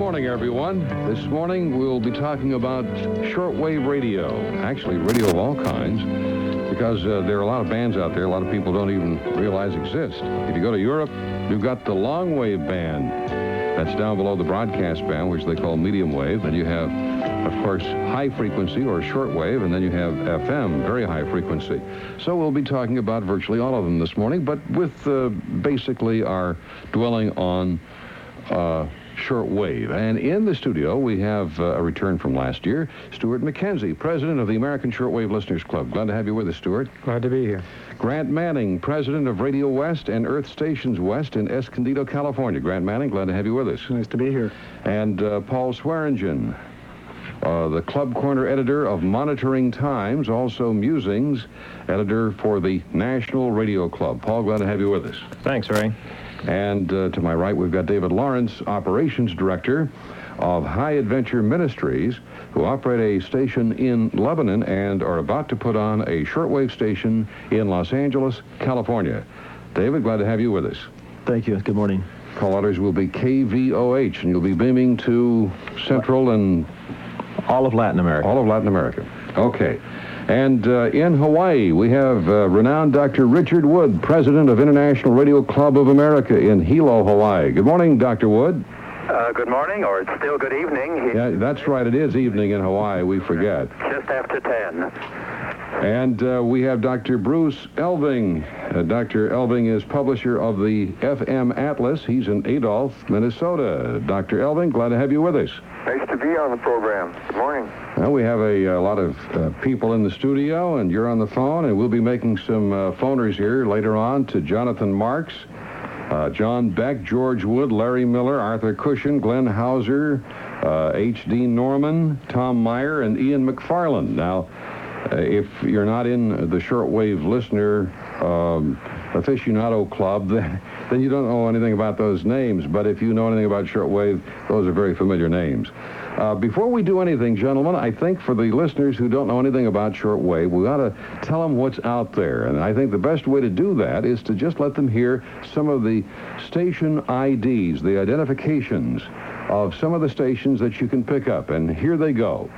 morning, everyone. This morning, we'll be talking about shortwave radio. Actually, radio of all kinds, because there are a lot of bands out there a lot of people don't even realize exist. If you go to Europe, you've got the long wave band. That's down below the broadcast band, which they call medium wave. Then you have, of course, high frequency or shortwave, and then you have FM, very high frequency. So we'll be talking about virtually all of them this morning, but with basically our dwelling on shortwave. And in the studio, we have a return from last year, Stuart McKenzie, president of the American Shortwave Listeners Club. Glad to have you with us, Stuart. Glad to be here. Grant Manning, president of Radio West and Earth Stations West in Escondido, California. Grant Manning, glad to have you with us. Nice to be here. And Paul Swearingen, the Club Corner editor of Monitoring Times, also Musings, editor for the National Radio Club. Paul, glad to have you with us. Thanks, Ray. And to my right, we've got David Lawrence, operations director of High Adventure Ministries, who operate a station in Lebanon and are about to put on a shortwave station in Los Angeles, California. David, glad to have you with us. Thank you. Good morning. Call letters will be KVOH, and you'll be beaming to Central and... all of Latin America. All of Latin America. Okay. And in Hawaii, we have renowned Dr. Richard Wood, president of International Radio Club of America in Hilo, Hawaii. Good morning, Dr. Wood. Good morning, or it's still good evening. Yeah, that's right. It is evening in Hawaii. We forget. Just after 10. And we have Dr. Bruce Elving. Dr. Elving is publisher of the FM Atlas. He's in Adolph, Minnesota. Dr. Elving, glad to have you with us. Nice to be on the program. Good morning. Well, we have a lot of people in the studio, and you're on the phone, and we'll be making some phoners here later on to Jonathan Marks, John Beck, George Wood, Larry Miller, Arthur Cushion, Glenn Hauser, H.D. Norman, Tom Meyer, and Ian McFarland. Now, if you're not in the shortwave listener aficionado club, then you don't know anything about those names. But if you know anything about shortwave, those are very familiar names. Before we do anything, gentlemen, I think for the listeners who don't know anything about shortwave, we ought to tell them what's out there. And I think the best way to do that is to just let them hear some of the station IDs, the identifications of some of the stations that you can pick up. And here they go.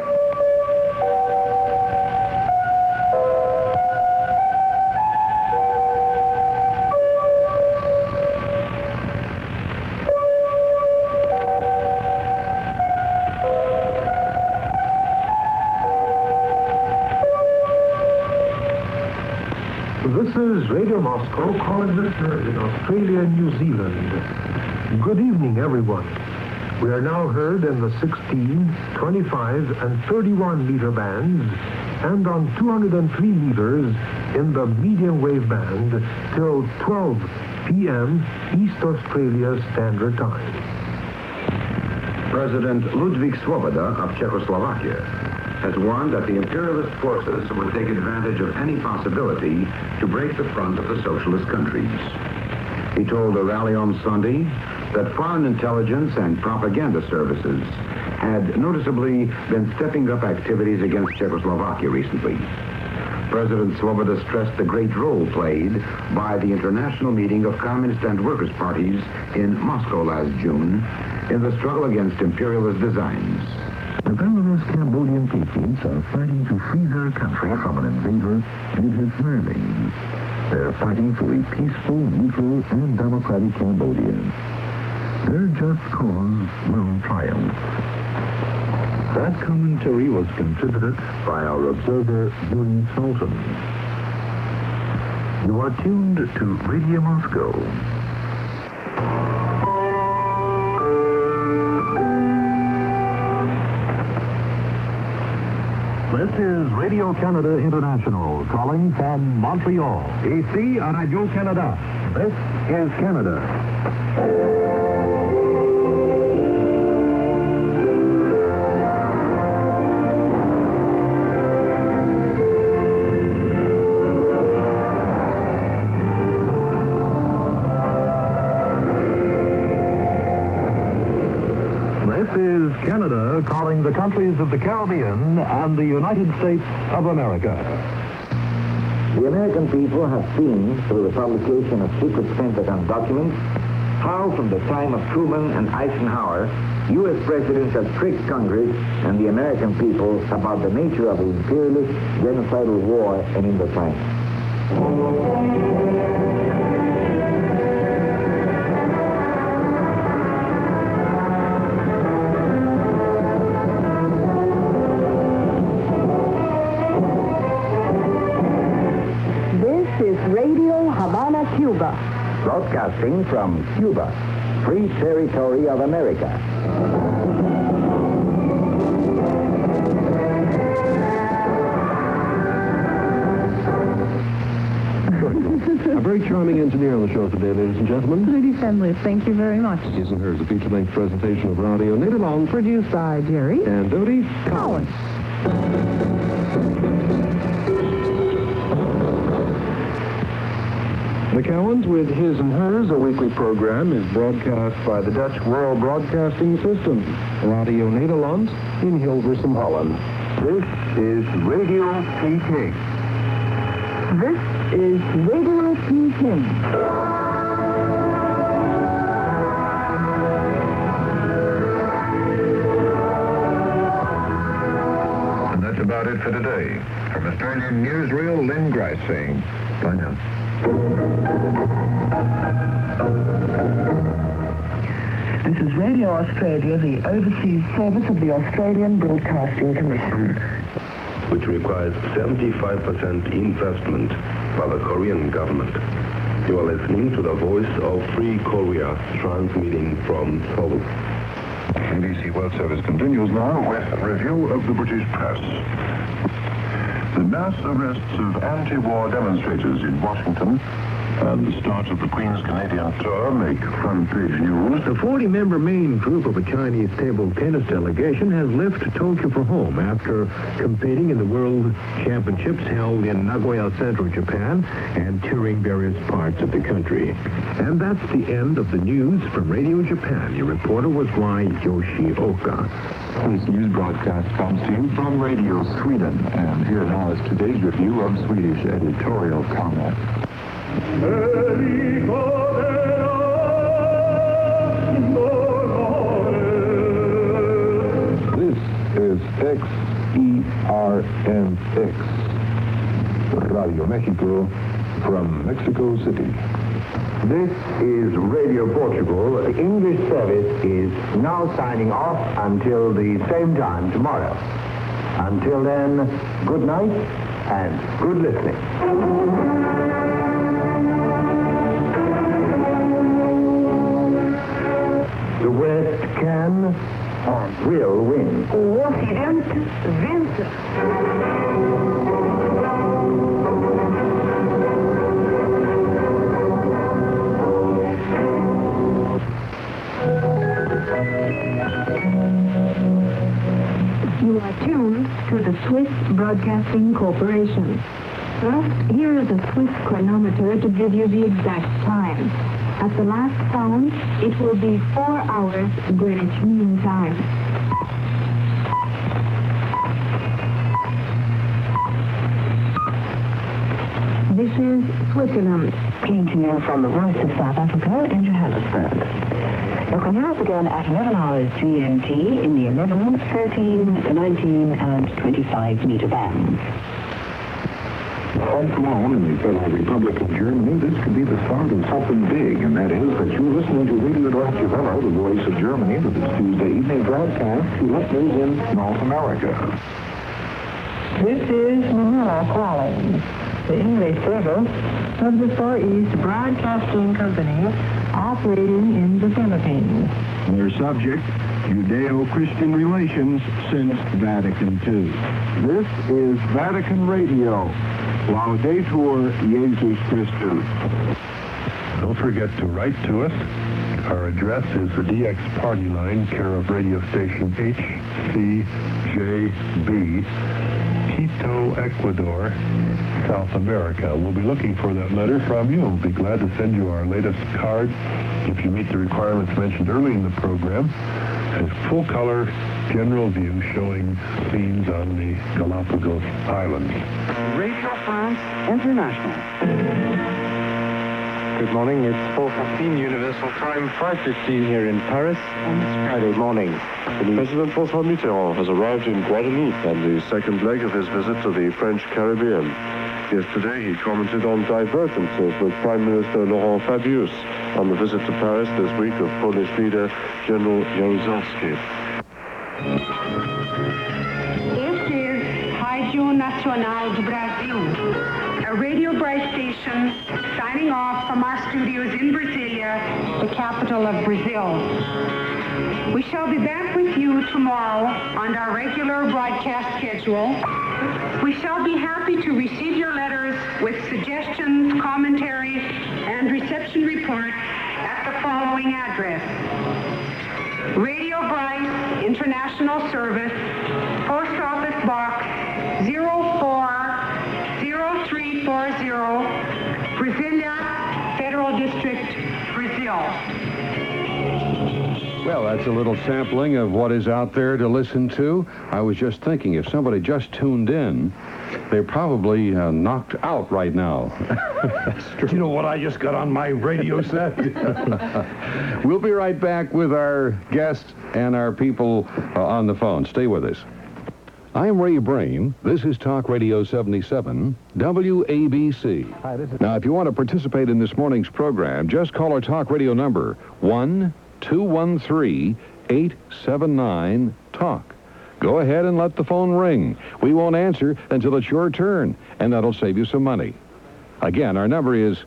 This is Radio Moscow calling listeners in Australia and New Zealand. Good evening, everyone. We are now heard in the 16, 25, and 31 meter bands and on 203 meters in the medium wave band till 12 p.m. East Australia Standard Time. President Ludvík Svoboda of Czechoslovakia has warned that the imperialist forces would take advantage of any possibility to break the front of the socialist countries. He told a rally on Sunday that foreign intelligence and propaganda services had noticeably been stepping up activities against Czechoslovakia recently. President Svoboda stressed the great role played by the international meeting of Communist and Workers' parties in Moscow last June in the struggle against imperialist designs. The Belarus Cambodian patriots are fighting to free their country from an invader and his mermaids. They're fighting for a peaceful, neutral, and democratic Cambodia. Their just cause will triumph. That commentary was contributed by our observer, Yuri Sultan. You are tuned to Radio Moscow. This is Radio Canada International, calling from Montreal. Ici à Radio Canada. This is Canada. This is Canada calling the countries of the Caribbean and the United States of America. The American people have seen, through the publication of secret Pentagon documents, how from the time of Truman and Eisenhower, U.S. presidents have tricked Congress and the American people about the nature of imperialist genocidal war in Indochina. This is Radio Havana, Cuba. Broadcasting from Cuba, free territory of America. A very charming engineer on the show today, ladies and gentlemen. Judy Fenley, thank you very much. His and hers, a feature-length presentation of Radio Nederland. Produced by Jerry And Dodie Collins. The Cowans with His and Hers, a weekly program, is broadcast by the Dutch World Broadcasting System, Radio Nederland in Hilversum, Holland. This is Radio Peking. This is Radio Peking. And that's about it for today. From Australian Newsreel, Lynn Grice saying, bye now. This is Radio Australia, the overseas service of the Australian Broadcasting Commission, which requires 75% investment by the Korean government. You are listening to the Voice of Free Korea, transmitting from Seoul. BBC World Service continues now with a review of the British press. The mass arrests of anti-war demonstrators in Washington and the start of the Queen's Canadian tour make front-page news. The 40-member main group of a Chinese table tennis delegation has left Tokyo for home after competing in the World Championships held in Nagoya, Central Japan, and touring various parts of the country. And that's the end of the news from Radio Japan. Your reporter was Y. Yoshioka. This news broadcast comes to you from Radio Sweden, and here now is today's review of Swedish editorial comment. This is XERMX, Radio Mexico from Mexico City. This is Radio Portugal. The English service is now signing off until the same time tomorrow. Until then, good night and good listening. The West can and will win. O Ocidente vence. You are tuned to the Swiss Broadcasting Corporation. First, here is a Swiss chronometer to give you the exact time. At the last sound, it will be 4 hours Greenwich Mean Time. This is Switzerland. Came to you from the Voice of South Africa in Johannesburg. You can hear us again at 11 hours GMT in the 11, 13, 19, and 25 meter bands. All alone in the Federal Republic of Germany, this could be the start of something big, and that is that you're listening to Radio Deutsche Welle, the voice of Germany, with its Tuesday evening broadcast to listeners in North America. This is Manila calling. The English service of the Far East Broadcasting Company operating in the Philippines. Their subject, Judeo-Christian relations since Vatican II. This is Vatican Radio. Laudetur Jesus Christus. Don't forget to write to us. Our address is the DX Party Line, care of radio station HCJB, Quito, Ecuador, South America. We'll be looking for that letter from you. We'll be glad to send you our latest card if you meet the requirements mentioned early in the program. As full-color general view showing scenes on the Galapagos Islands. Radio France International. Good morning. It's 4:15 Universal Time, 5:15 here in Paris on this Friday morning. President François Mitterrand has arrived in Guadeloupe on the second leg of his visit to the French Caribbean. Yesterday, he commented on divergences with Prime Minister Laurent Fabius on the visit to Paris this week of Polish leader General Jaruzelski. Este is Rádio Nacional do Brasil, a Radio Bright station signing off from our studios in Brasilia, the capital of Brazil. We shall be back with you tomorrow on our regular broadcast schedule. We shall be happy to receive your letters with suggestions, commentaries, and reception report at the following address. Radio Bright International Service, Post Office Box 040340, Brasilia, Federal District, Brazil. Well, that's a little sampling of what is out there to listen to. I was just thinking, if somebody just tuned in, they're probably knocked out right now. That's true. Do you know what I just got on my radio set? We'll be right back with our guests and our people on the phone. Stay with us. I'm Ray Brain. This is Talk Radio 77, WABC. Hi, this is... Now, if you want to participate in this morning's program, just call our Talk Radio number, 1-213-879-TALK. Go ahead and let the phone ring. We won't answer until it's your turn, and that'll save you some money. Again, our number is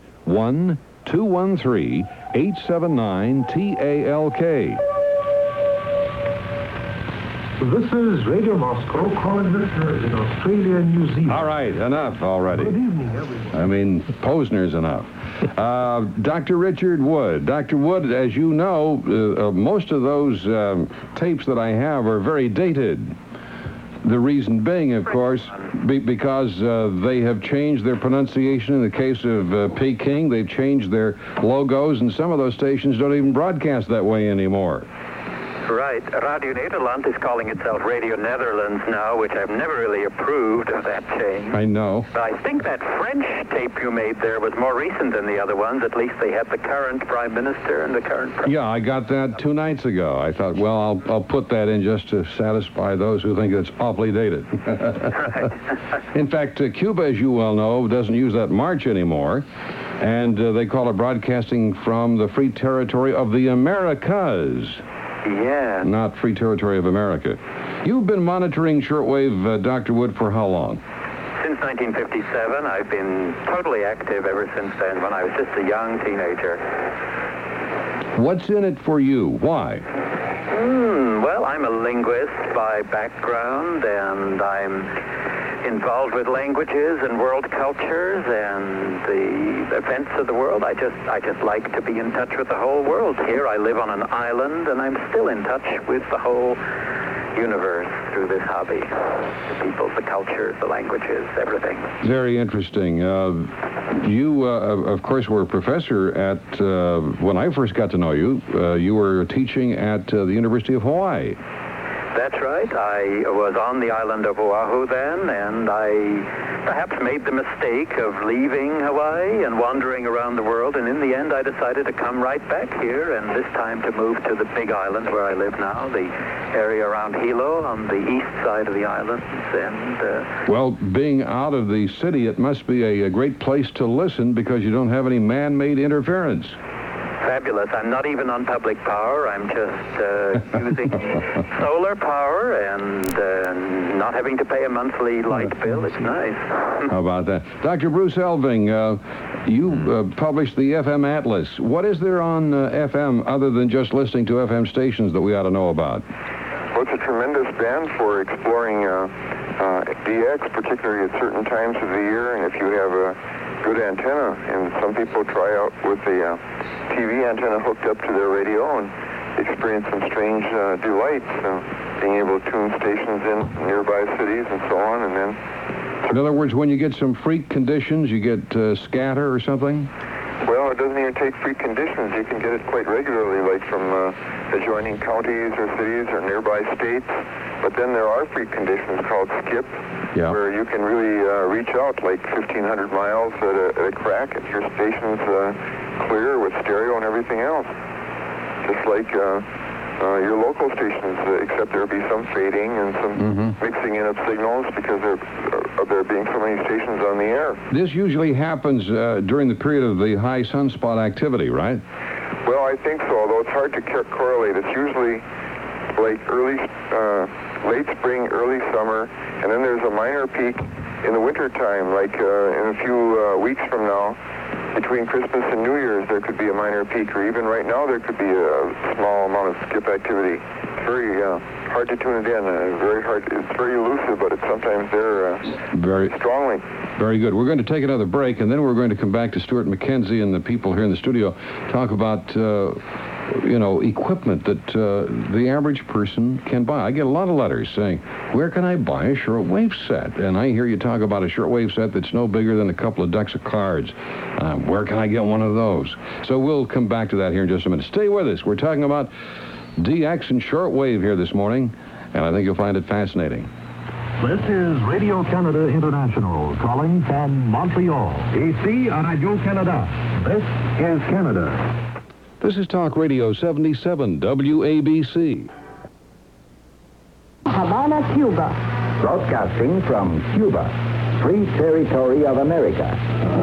1-213-879-TALK. This is Radio Moscow calling listeners in Australia and New Zealand. All right, enough already. Good evening, everyone. I mean, Posner's enough. Dr. Richard Wood. Dr. Wood, as you know, most of those tapes that I have are very dated. The reason being, of course, because they have changed their pronunciation. In the case of Peking, they've changed their logos, and some of those stations don't even broadcast that way anymore. Right. Radio Nederland is calling itself Radio Netherlands now, which I've never really approved of that change. I know. But I think that French tape you made there was more recent than the other ones. At least they had the current Prime Minister and the current President. Yeah, I got that 2 nights ago. I thought, well, I'll put that in just to satisfy those who think it's awfully dated. Right. In fact, Cuba, as you well know, doesn't use that march anymore. And they call it broadcasting from the Free Territory of the Americas. Yeah. Not Free Territory of America. You've been monitoring shortwave, Dr. Wood, for how long? Since 1957. I've been totally active ever since then, when I was just a young teenager. What's in it for you? Why? Well, I'm a linguist by background, and I'm involved with languages and world cultures and the events of the world. I just like to be in touch with the whole world. Here I live on an island, and I'm still in touch with the whole universe through this hobby. The people, the cultures, the languages, everything. Very interesting. You, of course, were a professor at, when I first got to know you, you were teaching at the University of Hawaii. That's right. I was on the island of Oahu then, and I perhaps made the mistake of leaving Hawaii and wandering around the world, and in the end I decided to come right back here, and this time to move to the big island where I live now, the area around Hilo on the east side of the islands. And well, being out of the city, it must be a great place to listen because you don't have any man-made interference. Fabulous. I'm not even on public power. I'm just using solar power and not having to pay a monthly light bill. It's nice. How about that? Dr. Bruce Elving, you published the FM Atlas. What is there on FM other than just listening to FM stations that we ought to know about? Well, it's a tremendous band for exploring DX, particularly at certain times of the year, and if you have a good antenna, and some people try out with the TV antenna hooked up to their radio and experience some strange delights, being able to tune stations in nearby cities and so on, and then... In other words, when you get some freak conditions, you get scatter or something? Well, it doesn't even take freak conditions. You can get it quite regularly, like from adjoining counties or cities or nearby states. But then there are freak conditions called skip, where you can really reach out like 1,500 miles at a crack if your station's clear with stereo and everything else. Just like your local stations, except there'll be some fading and some mixing in of signals because of there being so many stations on the air. This usually happens during the period of the high sunspot activity, right? Well, I think so, although it's hard to correlate. It's usually like late spring, early summer, and then there's a minor peak in the wintertime, like in a few weeks from now. Between Christmas and New Year's, there could be a minor peak, or even right now, there could be a small amount of skip activity. It's very hard to tune it in. Very hard. It's very elusive, but it's sometimes there very strongly. Very good. We're going to take another break, and then we're going to come back to Stuart McKenzie and the people here in the studio, talk about equipment that the average person can buy. I get a lot of letters saying, where can I buy a shortwave set? And I hear you talk about a shortwave set that's no bigger than a couple of decks of cards. Where can I get one of those? So we'll come back to that here in just a minute. Stay with us. We're talking about DX and shortwave here this morning, and I think you'll find it fascinating. This is Radio Canada International, calling from Montreal. Ici à Radio Canada. This is Canada. This is Talk Radio 77, WABC. Havana, Cuba. Broadcasting from Cuba, free territory of America.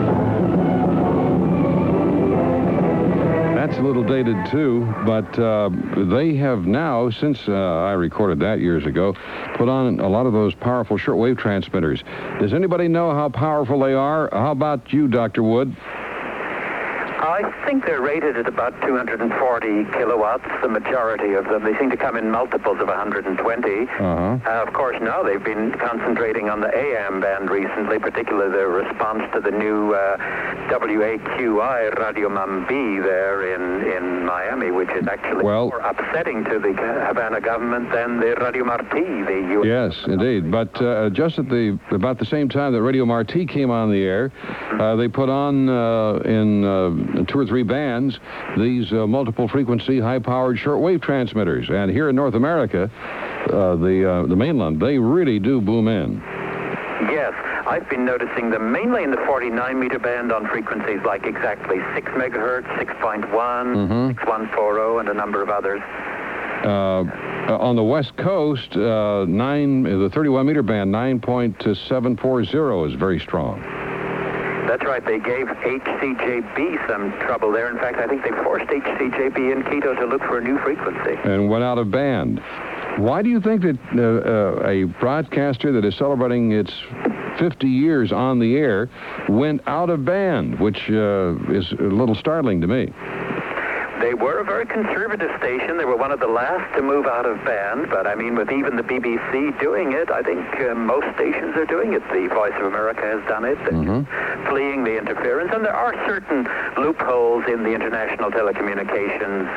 That's a little dated, too, but they have now, since I recorded that years ago, put on a lot of those powerful shortwave transmitters. Does anybody know how powerful they are? How about you, Dr. Wood? I think they're rated at about 240 kilowatts, the majority of them. They seem to come in multiples of 120. Of course, now they've been concentrating on the AM band recently, particularly the response to the new WAQI Radio Mambi there in Miami, which is actually more upsetting to the Havana government than the Radio Marti, the US. Yes, indeed. But just at about the same time that Radio Marti came on the air, they put on in 2 or 3 bands these multiple frequency, high-powered shortwave transmitters. And here in North America, the mainland, they really do boom in. Yes, I've been noticing them mainly in the 49-meter band on frequencies like exactly 6 megahertz, 6.1, 6140, and a number of others. On the West Coast, the 31-meter band, 9.740 is very strong. That's right. They gave HCJB some trouble there. In fact, I think they forced HCJB in Quito to look for a new frequency. And went out of band. Why do you think that a broadcaster that is celebrating its 50 years on the air went out of band, which is a little startling to me? They were a very conservative station. They were one of the last to move out of band, but I mean, with even the BBC doing it, I think most stations are doing it. The Voice of America has done it, fleeing the interference, and there are certain loopholes in the international telecommunications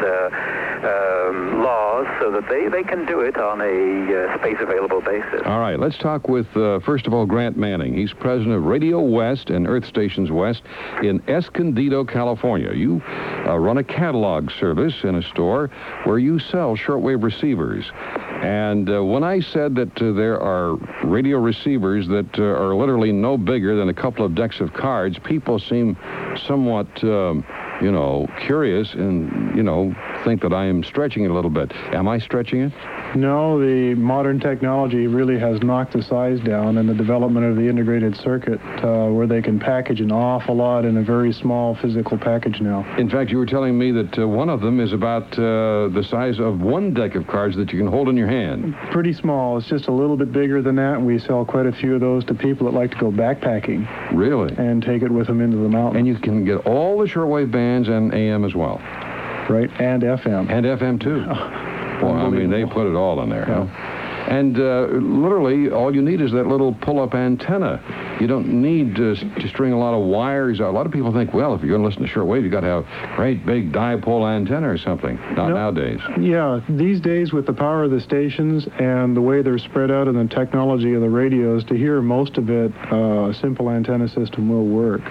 laws so that they can do it on a space-available basis. All right, let's talk with, first of all, Grant Manning. He's president of Radio West and Earth Stations West in Escondido, California. You run a catalog service in a store where you sell shortwave receivers. And when I said that there are radio receivers that are literally no bigger than a couple of decks of cards, people seem somewhat, curious and, think that I am stretching it a little bit. Am I stretching it? No, the modern technology really has knocked the size down, and the development of the integrated circuit where they can package an awful lot in a very small physical package now. In fact, you were telling me that one of them is about the size of one deck of cards that you can hold in your hand. Pretty small. It's just a little bit bigger than that, and we sell quite a few of those to people that like to go backpacking. Really? And take it with them into the mountains. And you can get all the shortwave bands and AM as well. Right, and FM. And FM, too. Well, I mean, they put it all in there, huh? And literally, all you need is that little pull-up antenna. You don't need to string a lot of wires. A lot of people think, well, if you're going to listen to shortwave, you've got to have a great big dipole antenna or something. Not nowadays. Yeah, these days with the power of the stations and the way they're spread out and the technology of the radios, to hear most of it, a simple antenna system will work.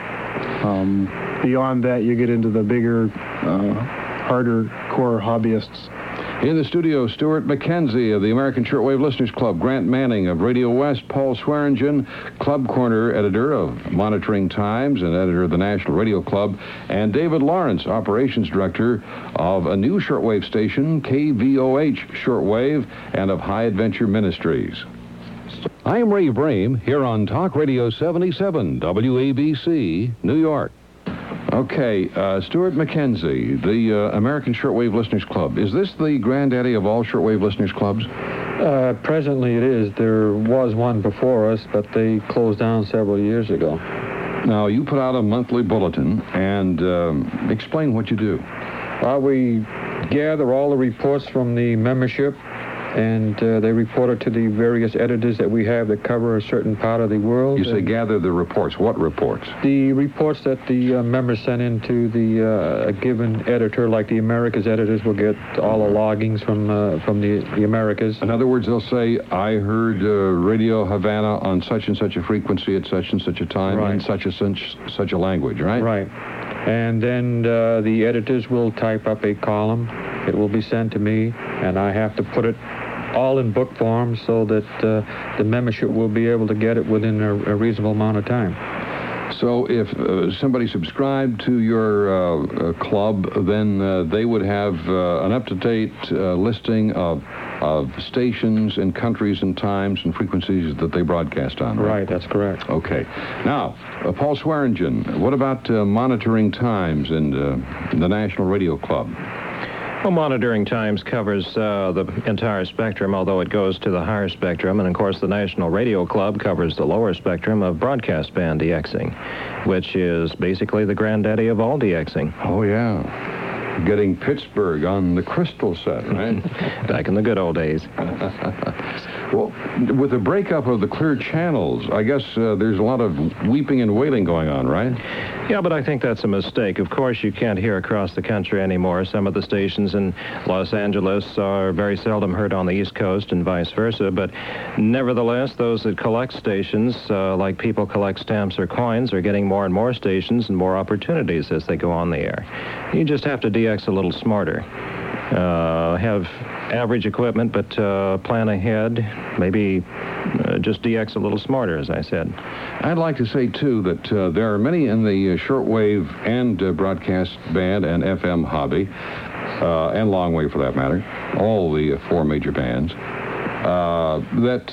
Beyond that, you get into the bigger, harder core hobbyists. In the studio, Stuart McKenzie of the American Shortwave Listeners Club, Grant Manning of Radio West, Paul Swearingen, Club Corner editor of Monitoring Times and editor of the National Radio Club, and David Lawrence, operations director of a new shortwave station, KVOH Shortwave, and of High Adventure Ministries. I am Ray Brame, here on Talk Radio 77, WABC, New York. Okay, Stuart McKenzie, the American Shortwave Listeners Club. Is this the granddaddy of all shortwave listeners clubs? Presently it is. There was one before us, but they closed down several years ago. Now, you put out a monthly bulletin, and explain what you do. We gather all the reports from the membership, and they report it to the various editors that we have that cover a certain part of the world. You say gather the reports. What reports? The reports that the members send into the a given editor, like the Americas editors will get all the loggings from the Americas. In other words, they'll say, I heard Radio Havana on such and such a frequency at such and such a time in such a language, right? Right. And then the editors will type up a column. It will be sent to me, and I have to put it all in book form so that the membership will be able to get it within a reasonable amount of time. So if somebody subscribed to your club, then they would have an up-to-date listing of stations and countries and times and frequencies that they broadcast on, right? Right, that's correct. Okay. Now, Paul Swearingen, what about Monitoring Times and the National Radio Club? Well, Monitoring Times covers the entire spectrum, although it goes to the higher spectrum. And, of course, the National Radio Club covers the lower spectrum of broadcast band DXing, which is basically the granddaddy of all DXing. Oh, yeah. Getting Pittsburgh on the Crystal set, right? Back in the good old days. Well, with the breakup of the clear channels, I guess there's a lot of weeping and wailing going on, right? Yeah, but I think that's a mistake. Of course, you can't hear across the country anymore. Some of the stations in Los Angeles are very seldom heard on the East Coast and vice versa. But nevertheless, those that collect stations, like people collect stamps or coins, are getting more and more stations and more opportunities as they go on the air. You just have to DX a little smarter. Have average equipment, but plan ahead. Maybe just DX a little smarter, as I said. I'd like to say, too, that there are many in the shortwave and broadcast band and FM hobby, and longwave for that matter, all the four major bands, that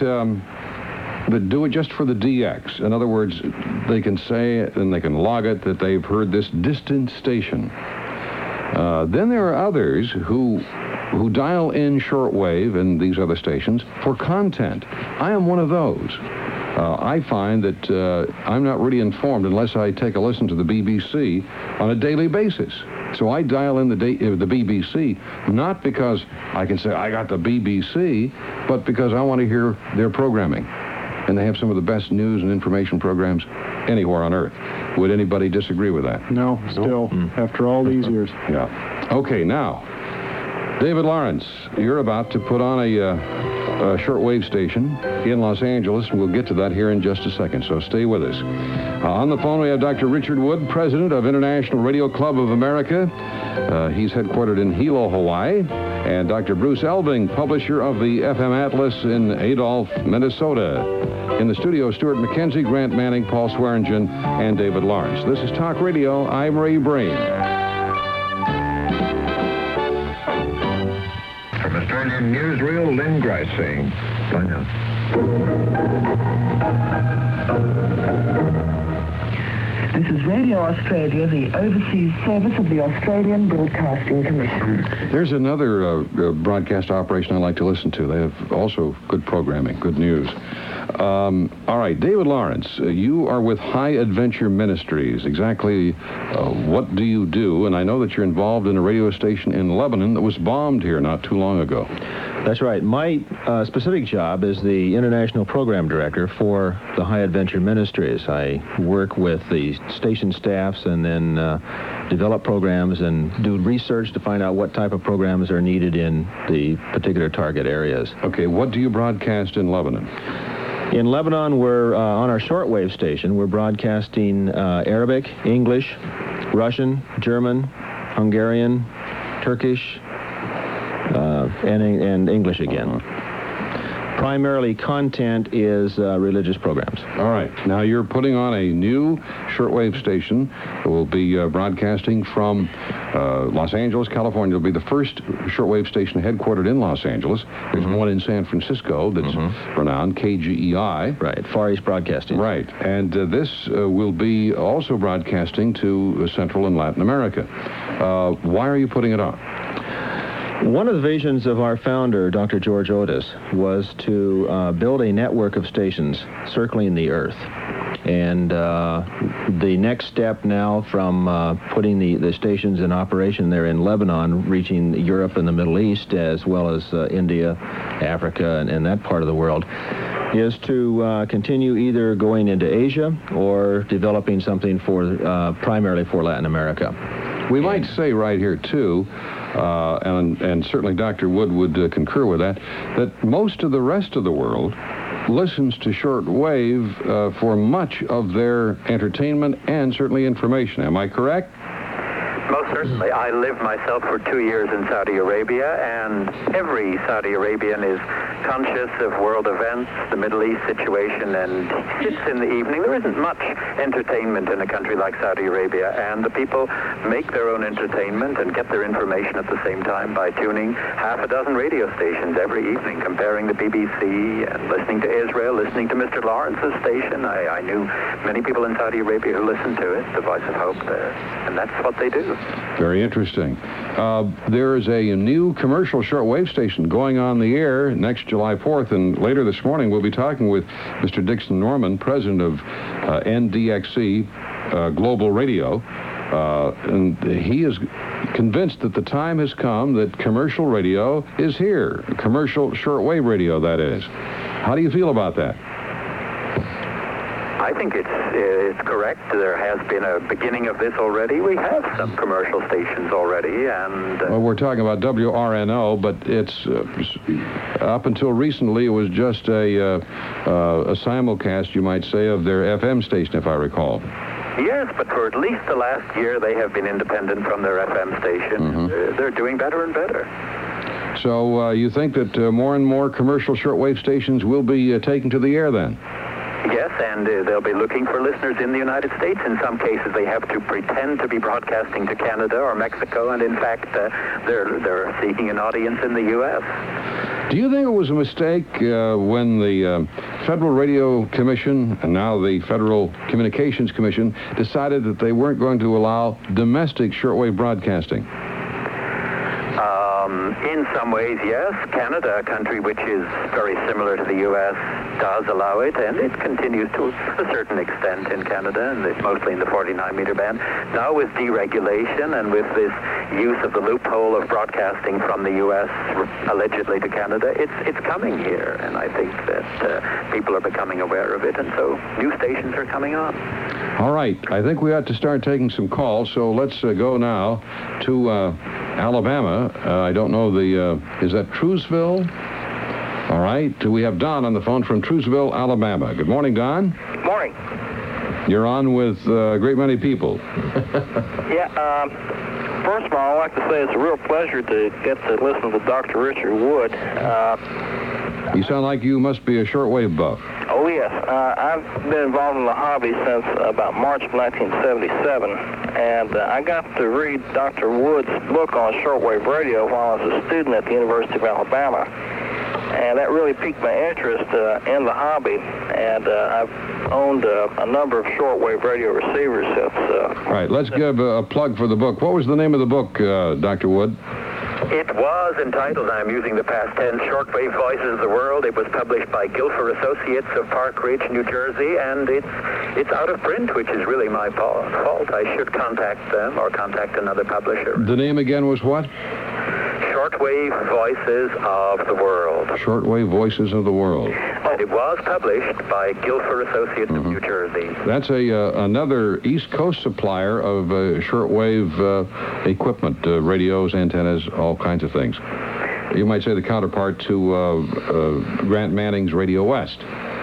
do it just for the DX. In other words, they can say and they can log it that they've heard this distant station. Then there are others who dial in shortwave and these other stations for content. I am one of those. I find that I'm not really informed unless I take a listen to the BBC on a daily basis. So I dial in the BBC, not because I can say I got the BBC, but because I want to hear their programming. And they have some of the best news and information programs anywhere on Earth. Would anybody disagree with that? No, still, after all these years. Yeah. Okay, now, David Lawrence, you're about to put on a shortwave station in Los Angeles, and we'll get to that here in just a second, so stay with us. On the phone, we have Dr. Richard Wood, president of International Radio Club of America. He's headquartered in Hilo, Hawaii. And Dr. Bruce Elving, publisher of the FM Atlas in Adolph, Minnesota. In the studio, Stuart McKenzie, Grant Manning, Paul Swearingen, and David Lawrence. This is Talk Radio. I'm Ray Brame. From Australian Newsreel, Lynn Grice saying, bye now. This is Radio Australia, the overseas service of the Australian Broadcasting Commission. There's another broadcast operation I like to listen to. They have also good programming, good news. All right, David Lawrence, you are with High Adventure Ministries. Exactly what do you do? And I know that you're involved in a radio station in Lebanon that was bombed here not too long ago. That's right. My specific job is the international program director for the High Adventure Ministries. I work with the station staffs and then develop programs and do research to find out what type of programs are needed in the particular target areas. Okay, what do you broadcast in Lebanon? In Lebanon, we're on our shortwave station. We're broadcasting Arabic, English, Russian, German, Hungarian, Turkish, and English again. Primarily, content is religious programs. All right. Now, you're putting on a new shortwave station that will be broadcasting from Los Angeles, California. It'll be the first shortwave station headquartered in Los Angeles. There's one in San Francisco that's renowned, KGEI. Right, Far East Broadcasting. Right. And this will be also broadcasting to Central and Latin America. Why are you putting it on? One of the visions of our founder, Dr. George Otis, was to build a network of stations circling the Earth. And the next step now from putting the stations in operation there in Lebanon, reaching Europe and the Middle East, as well as India, Africa, and that part of the world, is to continue either going into Asia or developing something for primarily for Latin America. We might say right here, too, and certainly Dr. Wood would concur with that most of the rest of the world listens to shortwave for much of their entertainment and certainly information. Am I correct? Most certainly. I lived myself for 2 years in Saudi Arabia, and every Saudi Arabian is conscious of world events, the Middle East situation, and sits in the evening. There isn't much entertainment in a country like Saudi Arabia, and the people make their own entertainment and get their information at the same time by tuning half a dozen radio stations every evening, comparing the BBC and listening to Israel, listening to Mr. Lawrence's station. I knew many people in Saudi Arabia who listened to it, the Voice of Hope there, and that's what they do. Very interesting. There is a new commercial shortwave station going on the air next July 4th, and later this morning we'll be talking with Mr. Dixon Norman, president of NDXC Global Radio, and he is convinced that the time has come that commercial radio is here, commercial shortwave radio, that is. How do you feel about that? I think it's correct. There has been a beginning of this already. We have some commercial stations already, and... Well, we're talking about WRNO, but it's... up until recently, it was just a simulcast, you might say, of their FM station, if I recall. Yes, but for at least the last year, they have been independent from their FM station. They're doing better and better. So you think that more and more commercial shortwave stations will be taken to the air, then? Yes, and they'll be looking for listeners in the United States. In some cases, they have to pretend to be broadcasting to Canada or Mexico, and in fact, they're seeking an audience in the U.S. Do you think it was a mistake when the Federal Radio Commission and now the Federal Communications Commission decided that they weren't going to allow domestic shortwave broadcasting? In some ways, yes. Canada, a country which is very similar to the U.S., does allow it, and it continues to a certain extent in Canada, and it's mostly in the 49-meter band. Now with deregulation and with this use of the loophole of broadcasting from the U.S. allegedly to Canada, it's coming here, and I think that people are becoming aware of it, and so new stations are coming on. All right. I think we ought to start taking some calls, so let's go now to Alabama. I don't know is that Truesville? All right. We have Don on the phone from Truesville, Alabama. Good morning, Don. Good morning. You're on with a great many people. Yeah, first of all, I'd like to say it's a real pleasure to get to listen to Dr. Richard Wood. You sound like you must be a shortwave buff. Oh, yes. I've been involved in the hobby since about March of 1977, and I got to read Dr. Wood's book on shortwave radio while I was a student at the University of Alabama, and that really piqued my interest in the hobby, and I've owned a number of shortwave radio receivers since... All right, let's give a plug for the book. What was the name of the book, Dr. Wood? It was entitled, I'm using the past tense, Shortwave Voices of the World. It was published by Guilford Associates of Park Ridge, New Jersey, and it's out of print, which is really my fault. I should contact them or contact another publisher. The name again was what? Shortwave Voices of the World. Shortwave Voices of the World. And it was published by Guilford Associates of New Jersey. That's another East Coast supplier of shortwave equipment, radios, antennas, all kinds of things. You might say the counterpart to Grant Manning's Radio West.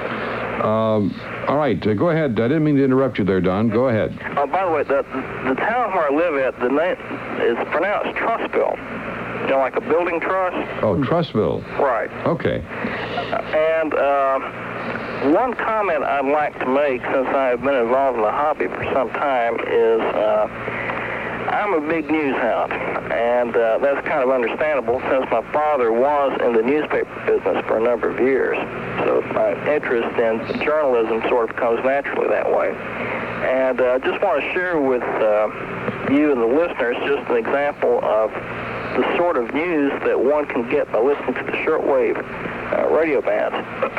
All right, go ahead. I didn't mean to interrupt you there, Don. Go ahead. Oh, by the way, the town where I live at, the name is pronounced Trussville. like a building trust. Oh, Trussville. Right. Okay. And one comment I'd like to make, since I've been involved in the hobby for some time, is I'm a big news hound, and that's kind of understandable since my father was in the newspaper business for a number of years. So my interest in journalism sort of comes naturally that way. And I just want to share with you and the listeners just an example of the sort of news that one can get by listening to the shortwave radio bands.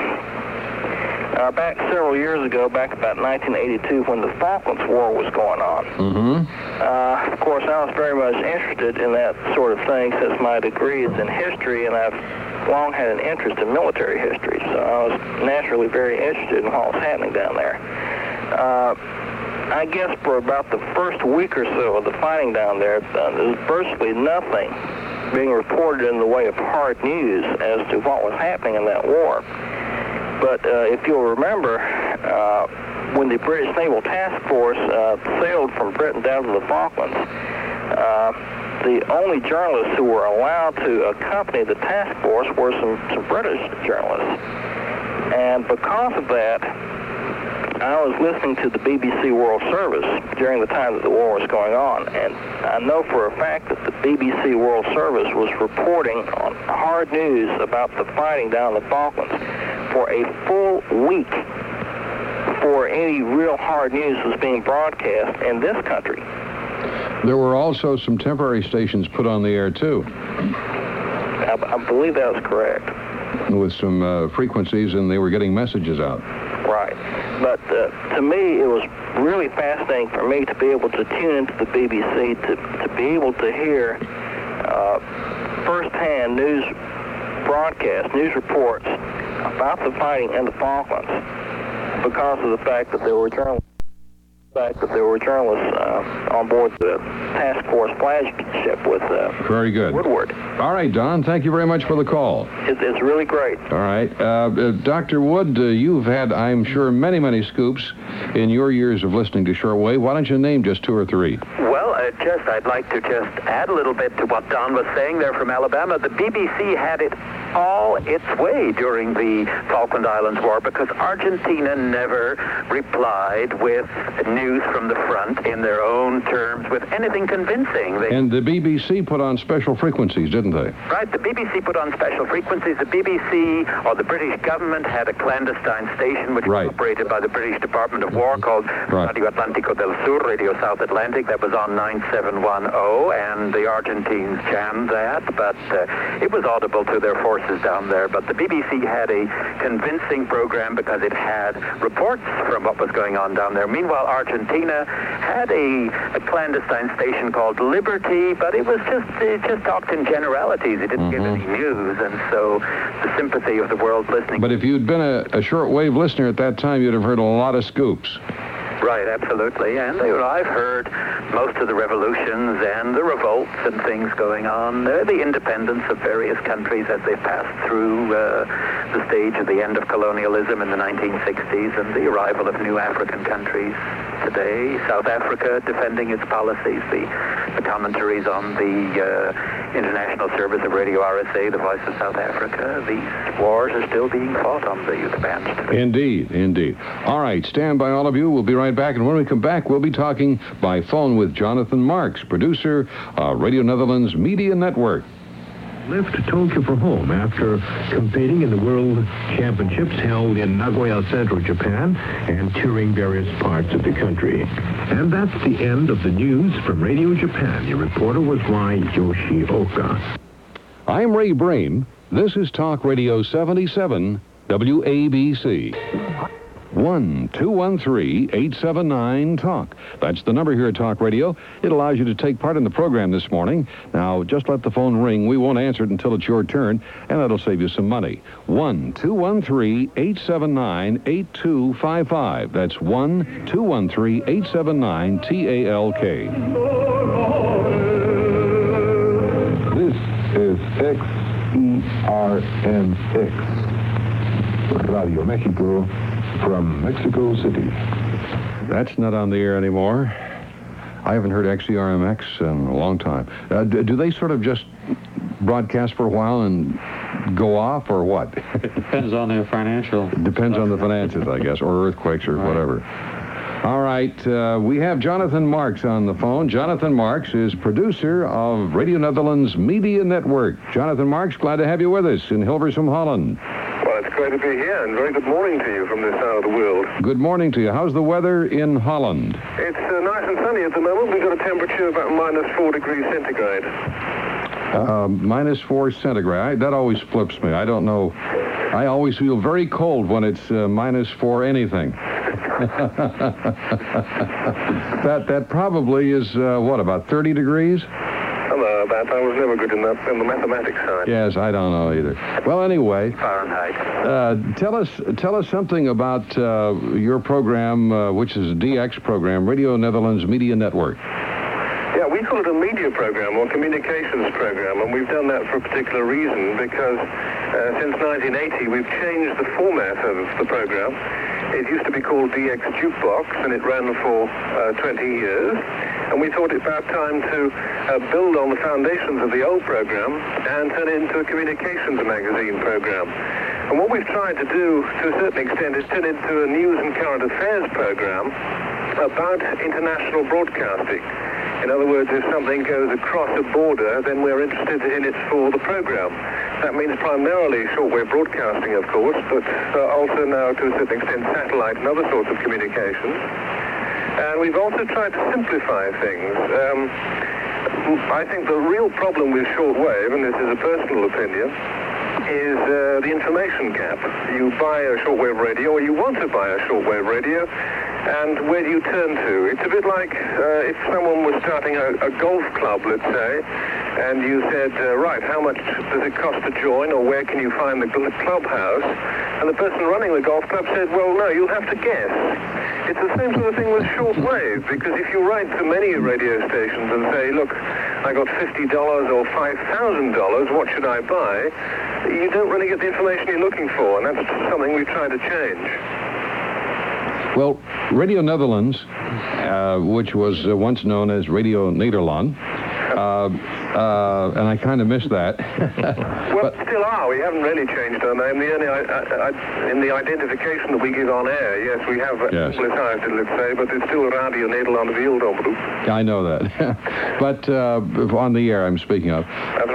Back several years ago, back about 1982, when the Falklands War was going on, of course, I was very much interested in that sort of thing since my degree is in history, and I've long had an interest in military history, so I was naturally very interested in what was happening down there. I guess for about the first week or so of the fighting down there, there was virtually nothing being reported in the way of hard news as to what was happening in that war. But if you'll remember, when the British Naval Task Force sailed from Britain down to the Falklands, the only journalists who were allowed to accompany the task force were some British journalists. And because of that, I was listening to the BBC World Service during the time that the war was going on, and I know for a fact that the BBC World Service was reporting on hard news about the fighting down the Falklands for a full week before any real hard news was being broadcast in this country. There were also some temporary stations put on the air, too. I believe that was correct. With some frequencies, and they were getting messages out. Right. But to me, it was really fascinating for me to be able to tune into the BBC, to be able to hear firsthand news broadcasts, news reports about the fighting in the Falklands, because of the fact that there were journalists. On board the task force flagship with Very good. Woodward. All right, Don, thank you very much for the call. It's really great. All right. Dr. Wood, you've had, I'm sure, many, many scoops in your years of listening to shortwave. Why don't you name just two or three? Well, I'd like to just add a little bit to what Don was saying there from Alabama. The BBC had it all its way during the Falkland Islands War because Argentina never replied with news from the front in their own terms with anything convincing. And the BBC put on special frequencies, didn't they? Right, the BBC put on special frequencies. The BBC, or the British government, had a clandestine station which was operated by the British Department of War called Radio Atlántico del Sur, Radio South Atlantic, that was on 9710, and the Argentines jammed that, but it was audible to their forces down there. But the BBC had a convincing program because it had reports from what was going on down there. Meanwhile, Argentina had a clandestine station called Liberty, but it just talked in generalities. It didn't give any news, and so the sympathy of the world listening. But if you'd been a shortwave listener at that time, you'd have heard a lot of scoops. Right, absolutely. And I've heard most of the revolutions and the revolts and things going on, the independence of various countries as they passed through the stage of the end of colonialism in the 1960s and the arrival of new African countries today. South Africa defending its policies, the commentaries on the International Service of Radio RSA, the Voice of South Africa. These wars are still being fought on the youth bands today. Indeed, indeed. All right, stand by all of you. We'll be right back, and when we come back, we'll be talking by phone with Jonathan Marks, producer, Radio Netherlands Media Network. Left Tokyo for home after competing in the World Championships held in Nagoya, Central Japan, and touring various parts of the country. And that's the end of the news from Radio Japan. Your reporter was Rai Yoshioka. I'm Ray Brame. This is Talk Radio 77, WABC. 1-213-879-TALK. That's the number here at Talk Radio. It allows you to take part in the program this morning. Now, just let the phone ring. We won't answer it until it's your turn, and that'll save you some money. 1-213-879-8255. That's 1-213-879-TALK. This is XERNX, Radio Mexico, from Mexico City. That's not on the air anymore. I haven't heard XERMX in a long time. Do they sort of just broadcast for a while and go off, or what? It depends on the financial. Depends on the finances, I guess, or earthquakes or whatever. All right, we have Jonathan Marks on the phone. Jonathan Marks is producer of Radio Netherlands Media Network. Jonathan Marks, glad to have you with us in Hilversum, Holland. Well, it's great to be here, and very good morning to you from this side of the world. Good morning to you. How's the weather in Holland? It's nice and sunny at the moment. We've got a temperature about -4 degrees centigrade. -4 centigrade. That always flips me. I don't know. I always feel very cold when it's -4 anything. that probably is, what, about 30 degrees? I don't know about that. I was never good in the mathematics side. Yes, I don't know either. Well, anyway, Fahrenheit. Tell us something about your program, which is a DX program, Radio Netherlands Media Network. Yeah, we call it a media program or communications program, and we've done that for a particular reason because since 1980 we've changed the format of the program. It used to be called DX Jukebox, and it ran for 20 years. And we thought it about time to build on the foundations of the old program and turn it into a communications magazine program. And what we've tried to do, to a certain extent, is turn it into a news and current affairs program about international broadcasting. In other words, if something goes across a border, then we're interested in it for the program. That means primarily shortwave broadcasting, of course, but also now, to a certain extent, satellite and other sorts of communications. And we've also tried to simplify things. I think the real problem with shortwave, and this is a personal opinion, is the information gap. You buy a shortwave radio, or you want to buy a shortwave radio, and where do you turn to? It's a bit like if someone was starting a golf club, let's say, and you said, right, how much does it cost to join, or where can you find the clubhouse? And the person running the golf club said, well, no, you'll have to guess. It's the same sort of thing with shortwave, because if you write to many radio stations and say, look, I got $50 or $5,000, what should I buy? You don't really get the information you're looking for, and that's something we've tried to change. Well, Radio Netherlands, which was once known as Radio Nederland, and I kind of missed that. Well, still are. We haven't really changed our name. The only in the identification that we give on air, yes, we have publicized it, let's say, but it's still Radio Nederland Wereldomroep. I know that. But on the air I'm speaking of.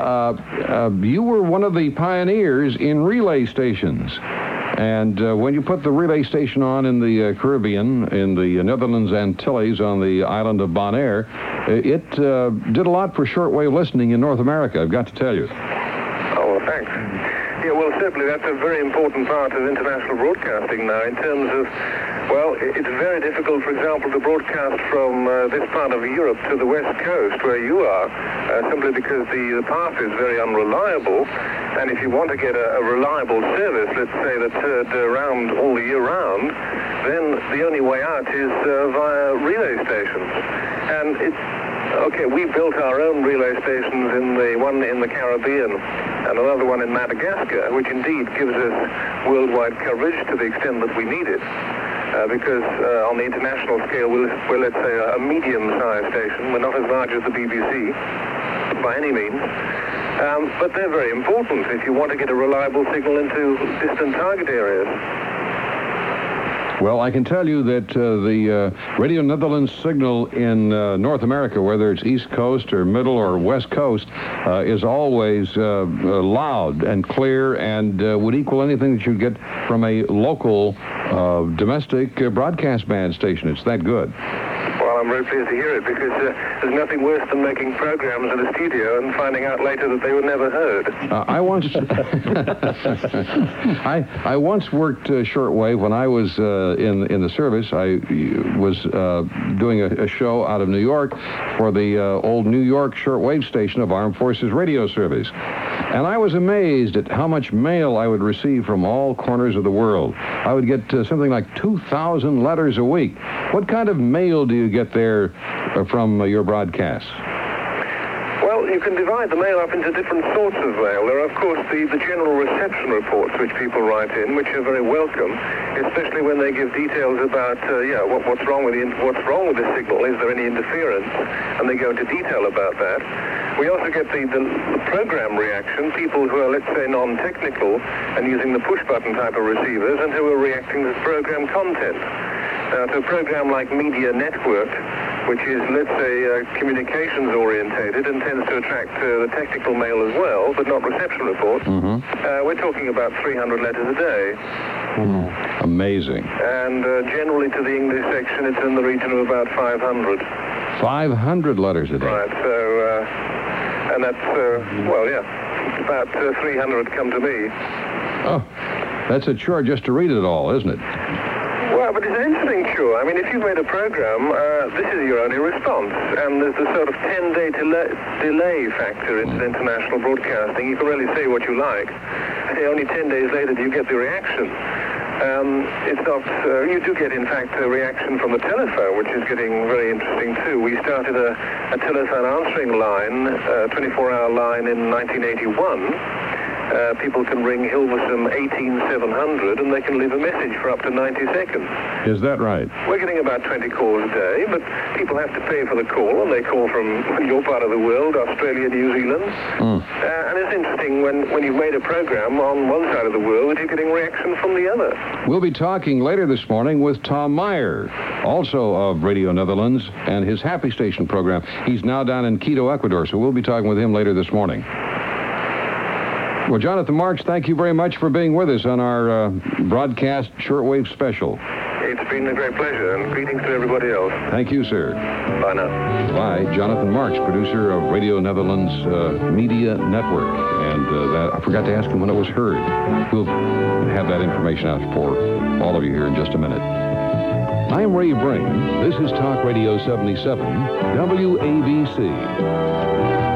You were one of the pioneers in relay stations. And when you put the relay station on in the Caribbean, in the Netherlands Antilles on the island of Bonaire, it did a lot for shortwave listening in North America, I've got to tell you. Oh, well, thanks. Yeah, well, certainly that's a very important part of international broadcasting now in terms of, well, it's very difficult, for example, to broadcast from this part of Europe to the West Coast where you are, simply because the path is very unreliable. And if you want to get a reliable service, let's say that's heard around all the year round, then the only way out is via relay stations. And it's, okay, we built our own relay stations one in the Caribbean and another one in Madagascar, which indeed gives us worldwide coverage to the extent that we need it. Because on the international scale, we're let's say, a medium-sized station. We're not as large as the BBC, by any means. But they're very important if you want to get a reliable signal into distant target areas. Well, I can tell you that the Radio Netherlands signal in North America, whether it's East Coast or Middle or West Coast, is always loud and clear and would equal anything that you'd get from a local domestic broadcast band station. It's that good. Well, I'm very pleased to hear it because there's nothing worse than making programs in a studio and finding out later that they were never heard. I once worked shortwave when I was in the service. I was doing a show out of New York for the old New York shortwave station of Armed Forces Radio Service. And I was amazed at how much mail I would receive from all corners of the world. I would get something like 2,000 letters a week. What kind of mail do you get there from your broadcasts? Well, Well, you can divide the mail up into different sorts of mail. There are, of course, the general reception reports which people write in, which are very welcome, especially when they give details about, what's wrong with the signal. Is there any interference? And they go into detail about that. We also get the program reaction, people who are, let's say, non-technical and using the push-button type of receivers and who are reacting to program content. Now, to a program like Media Network, which is, let's say, communications-orientated and tends to attract the technical mail as well, but not reception reports, we're talking about 300 letters a day. Amazing. And generally to the English section, it's in the region of about 500. 500 letters a day. Right, so, and that's, about 300 come to me. Oh, that's a chore just to read it all, isn't it? Well, but it's an interesting chore. I mean, if you've made a program, this is your only response. And there's the sort of 10-day delay factor in international broadcasting. You can really say what you like. Only 10 days later do you get the reaction. It's not, you do get, in fact, a reaction from the telephone, which is getting very interesting, too. We started a telephone answering line, 24-hour line in 1981. People can ring Hilversum 18700 and they can leave a message for up to 90 seconds. Is that right? We're getting about 20 calls a day, but people have to pay for the call, and they call from your part of the world, Australia, New Zealand. And it's interesting when you've made a program on one side of the world that you're getting reaction from the other. We'll be talking later this morning with Tom Meyer, also of Radio Netherlands, and his Happy Station program. He's now down in Quito, Ecuador, so we'll be talking with him later this morning. Well, Jonathan Marks, thank you very much for being with us on our broadcast shortwave special. It's been a great pleasure, and greetings to everybody else. Thank you, sir. Bye now. Bye. Jonathan Marks, producer of Radio Netherlands Media Network. And I forgot to ask him when it was heard. We'll have that information out for all of you here in just a minute. I'm Ray Brame. This is Talk Radio 77, WABC.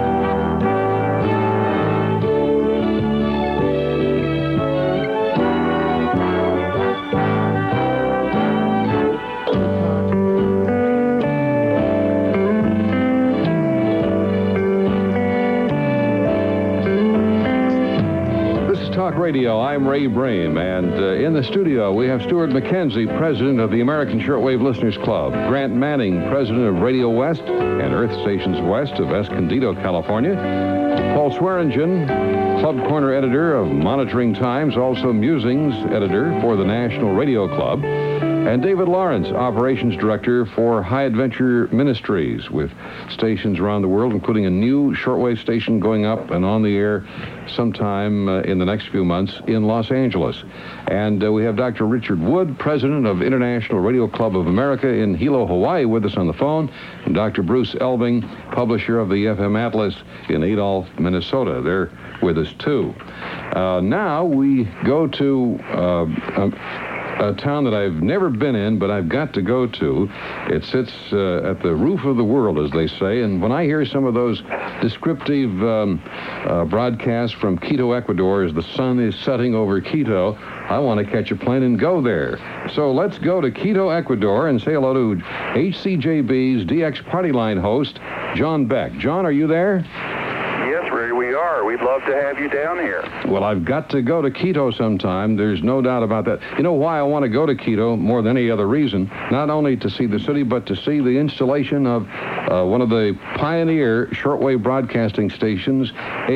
Radio. I'm Ray Brame, and in the studio we have Stuart McKenzie, president of the American Shortwave Listeners Club, Grant Manning, president of Radio West and Earth Stations West of Escondido, California, Paul Swearingen, Club Corner editor of Monitoring Times, also Musings editor for the National Radio Club, and David Lawrence, operations director for High Adventure Ministries, with stations around the world, including a new shortwave station going up and on the air sometime in the next few months in Los Angeles. And we have Dr. Richard Wood, president of International Radio Club of America in Hilo, Hawaii, with us on the phone, and Dr. Bruce Elving, publisher of the FM Atlas in Adolph, Minnesota. They're with us, too. Now we go to a town that I've never been in, but I've got to go to. It sits at the roof of the world, as they say, and when I hear some of those descriptive broadcasts from Quito, Ecuador, as the sun is setting over Quito, I want to catch a plane and go there. So let's go to Quito, Ecuador, and say hello to HCJB's DX Party Line host, John Beck. John, are you there? Yes, Ray, we are. We'd love to have you down here. Well, I've got to go to Quito sometime. There's no doubt about that. You know why I want to go to Quito more than any other reason? Not only to see the city, but to see the installation of one of the pioneer shortwave broadcasting stations,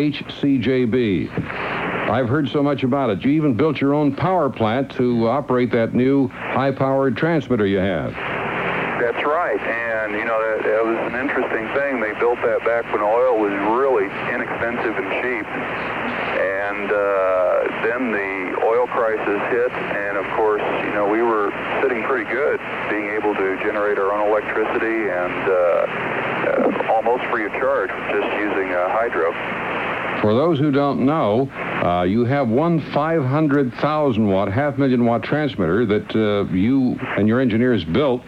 HCJB. I've heard so much about it. You even built your own power plant to operate that new high-powered transmitter you have. That's right, and, you know, that was an interesting thing. They built that back when oil was really inexpensive and cheap, and then the oil crisis hit, and, of course, you know, we were sitting pretty good, being able to generate our own electricity and almost free of charge, just using hydro. For those who don't know, you have one 500,000 watt, 500,000 watt transmitter that you and your engineers built.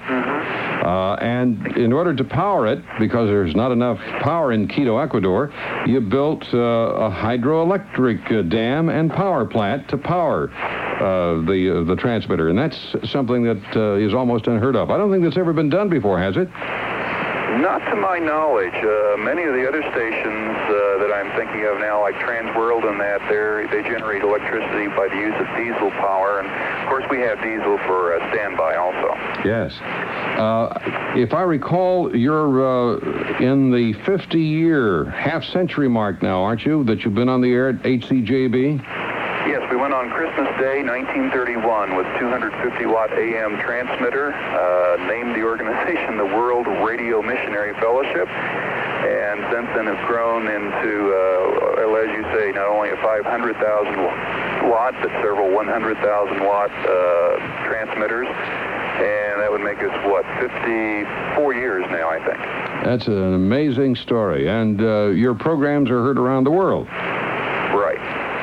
And in order to power it, because there's not enough power in Quito, Ecuador, you built a hydroelectric dam and power plant to power the transmitter. And that's something that is almost unheard of. I don't think that's ever been done before, has it? Not to my knowledge. Many of the other stations that I'm thinking of now, like Transworld and that, they generate electricity by the use of diesel power. And, of course, we have diesel for standby also. Yes. If I recall, you're in the 50-year, half-century mark now, aren't you, that you've been on the air at HCJB? Yes, we went on Christmas Day, 1931, with 250-watt AM transmitter, named the organization the World Radio Missionary Fellowship, and since then have grown into, as you say, not only a 500,000 watt, but several 100,000-watt transmitters, and that would make us, 54 years now, I think. That's an amazing story, and your programs are heard around the world. Right.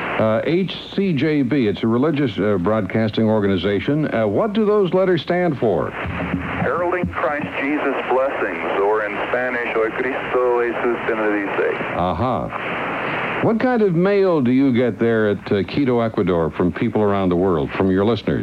HCJB, it's a religious broadcasting organization. What do those letters stand for? Heralding Christ Jesus' blessings, or in Spanish, Hoy Cristo Jesus bendice. Aha. What kind of mail do you get there at Quito, Ecuador, from people around the world, from your listeners?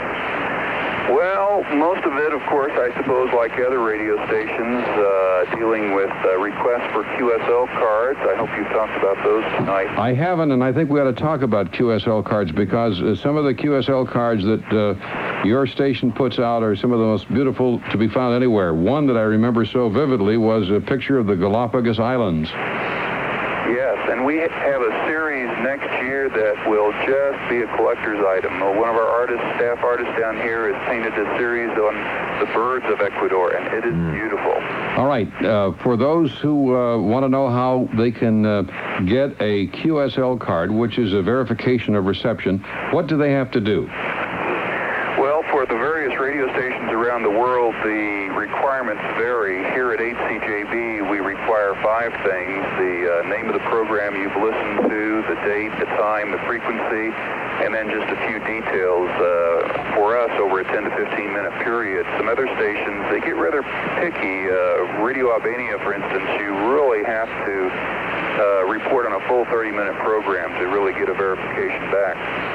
Well, most of it, of course, I suppose, like other radio stations, dealing with requests for QSL cards. I hope you've talked about those tonight. I haven't, and I think we ought to talk about QSL cards, because some of the QSL cards that your station puts out are some of the most beautiful to be found anywhere. One that I remember so vividly was a picture of the Galapagos Islands. Yes, and we have a series next year that will just be a collector's item. One of our staff artists down here has painted a series on the birds of Ecuador, and it is beautiful. All right. For those who want to know how they can get a QSL card, which is a verification of reception, what do they have to do? Well, for the various radio stations around the world, the requirements vary. Here at HCJB, we require 5 things: the name of the program you've listened to, the date, the time, the frequency, and then just a few details. For us, over a 10 to 15-minute period. Some other stations, they get rather picky. Radio Albania, for instance, you really have to report on a full 30-minute program to really get a verification back.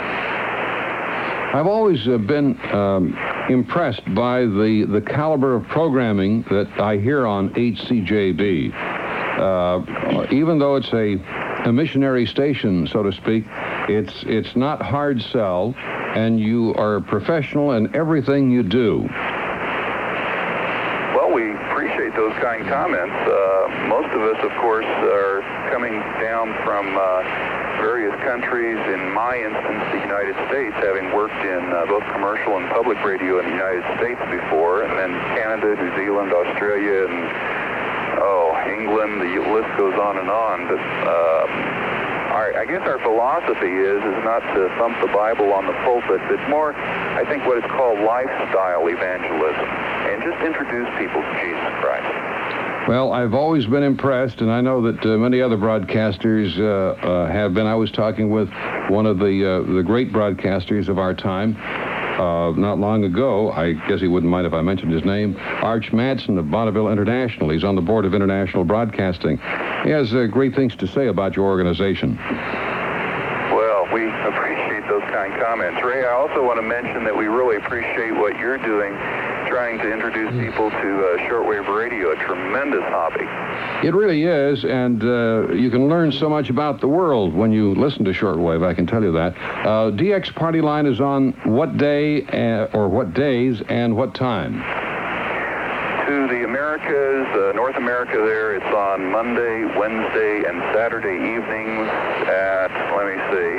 I've always been impressed by the caliber of programming that I hear on HCJB. Even though it's a missionary station, so to speak, it's not hard sell, and you are professional in everything you do. Well, we appreciate those kind comments. Most of us, of course, are coming down from various countries. In my instance, the United States, having worked in both commercial and public radio in the United States before, and then Canada, New Zealand, Australia, and England, the list goes on and on. But I guess our philosophy is not to thump the Bible on the pulpit, but more, I think, what is called lifestyle evangelism, and just introduce people to Jesus Christ. Well, I've always been impressed, and I know that many other broadcasters have been. I was talking with one of the great broadcasters of our time not long ago. I guess he wouldn't mind if I mentioned his name. Arch Madsen of Bonneville International. He's on the board of International Broadcasting. He has great things to say about your organization. Well, we appreciate those kind comments. Ray, I also want to mention that we really appreciate what you're doing, trying to introduce people to shortwave radio, a tremendous hobby. It really is, and you can learn so much about the world when you listen to shortwave, I can tell you that. DX Party Line is on what day, or what days, and what time? To the Americas, North America there, it's on Monday, Wednesday, and Saturday evenings at, let me see,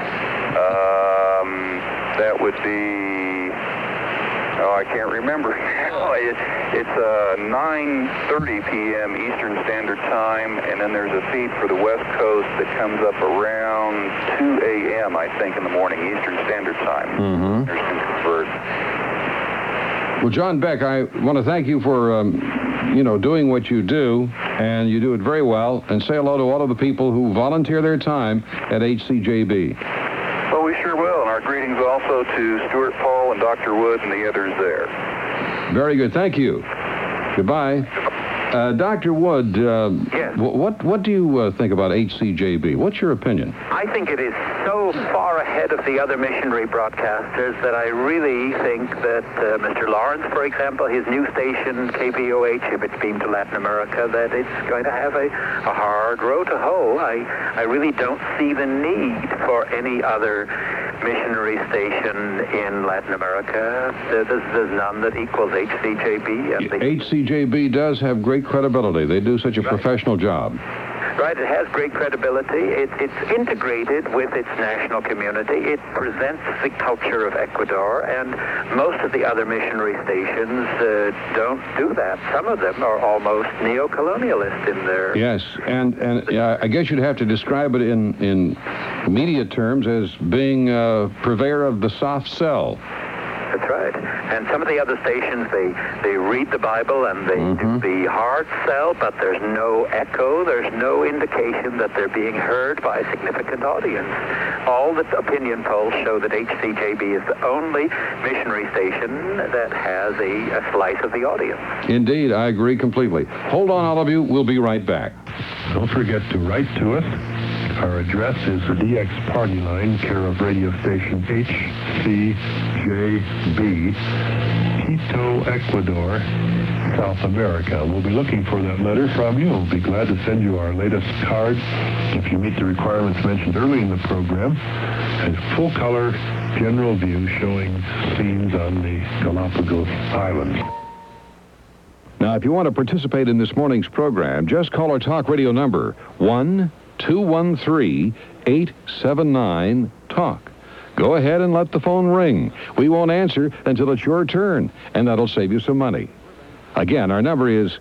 that would be, I can't remember. It's 9:30 p.m. Eastern Standard Time, and then there's a feed for the West Coast that comes up around 2 a.m., I think, in the morning, Eastern Standard Time. Mm-hmm. There's some convert. Well, John Beck, I want to thank you for, doing what you do, and you do it very well, and say hello to all of the people who volunteer their time at HCJB. Well, we sure will, and our greetings also to Stuart Paul and Dr. Wood and the others there. Very good. Thank you. Goodbye. Dr. Wood, Yes. what do you think about HCJB? What's your opinion? I think it is so far ahead of the other missionary broadcasters that I really think that Mr. Lawrence, for example, his new station, KPOH, if it's beamed to Latin America, that it's going to have a hard row to hoe. I really don't see the need for any other missionary station in Latin America. There's none that equals HCJB. HCJB does have great credibility. They do such a professional job. Right, it has great credibility. It's integrated with its national community. It presents the culture of Ecuador, and most of the other missionary stations don't do that. Some of them are almost neo-colonialist in their... Yes, and I guess you'd have to describe it in media terms as being purveyor of the soft sell. That's right. And some of the other stations, they read the Bible and they do the hard sell, but there's no echo, there's no indication that they're being heard by a significant audience. All the opinion polls show that HCJB is the only missionary station that has a slice of the audience. Indeed, I agree completely. Hold on, all of you. We'll be right back. Don't forget to write to us. Our address is the DX Party Line, care of radio station HCJB, Quito, Ecuador, South America. We'll be looking for that letter from you. We'll be glad to send you our latest card if you meet the requirements mentioned early in the program. And full-color general view showing scenes on the Galapagos Islands. Now, if you want to participate in this morning's program, just call our talk radio number, 1-213-879-TALK. Go ahead and let the phone ring. We won't answer until it's your turn, and that'll save you some money. Again, our number is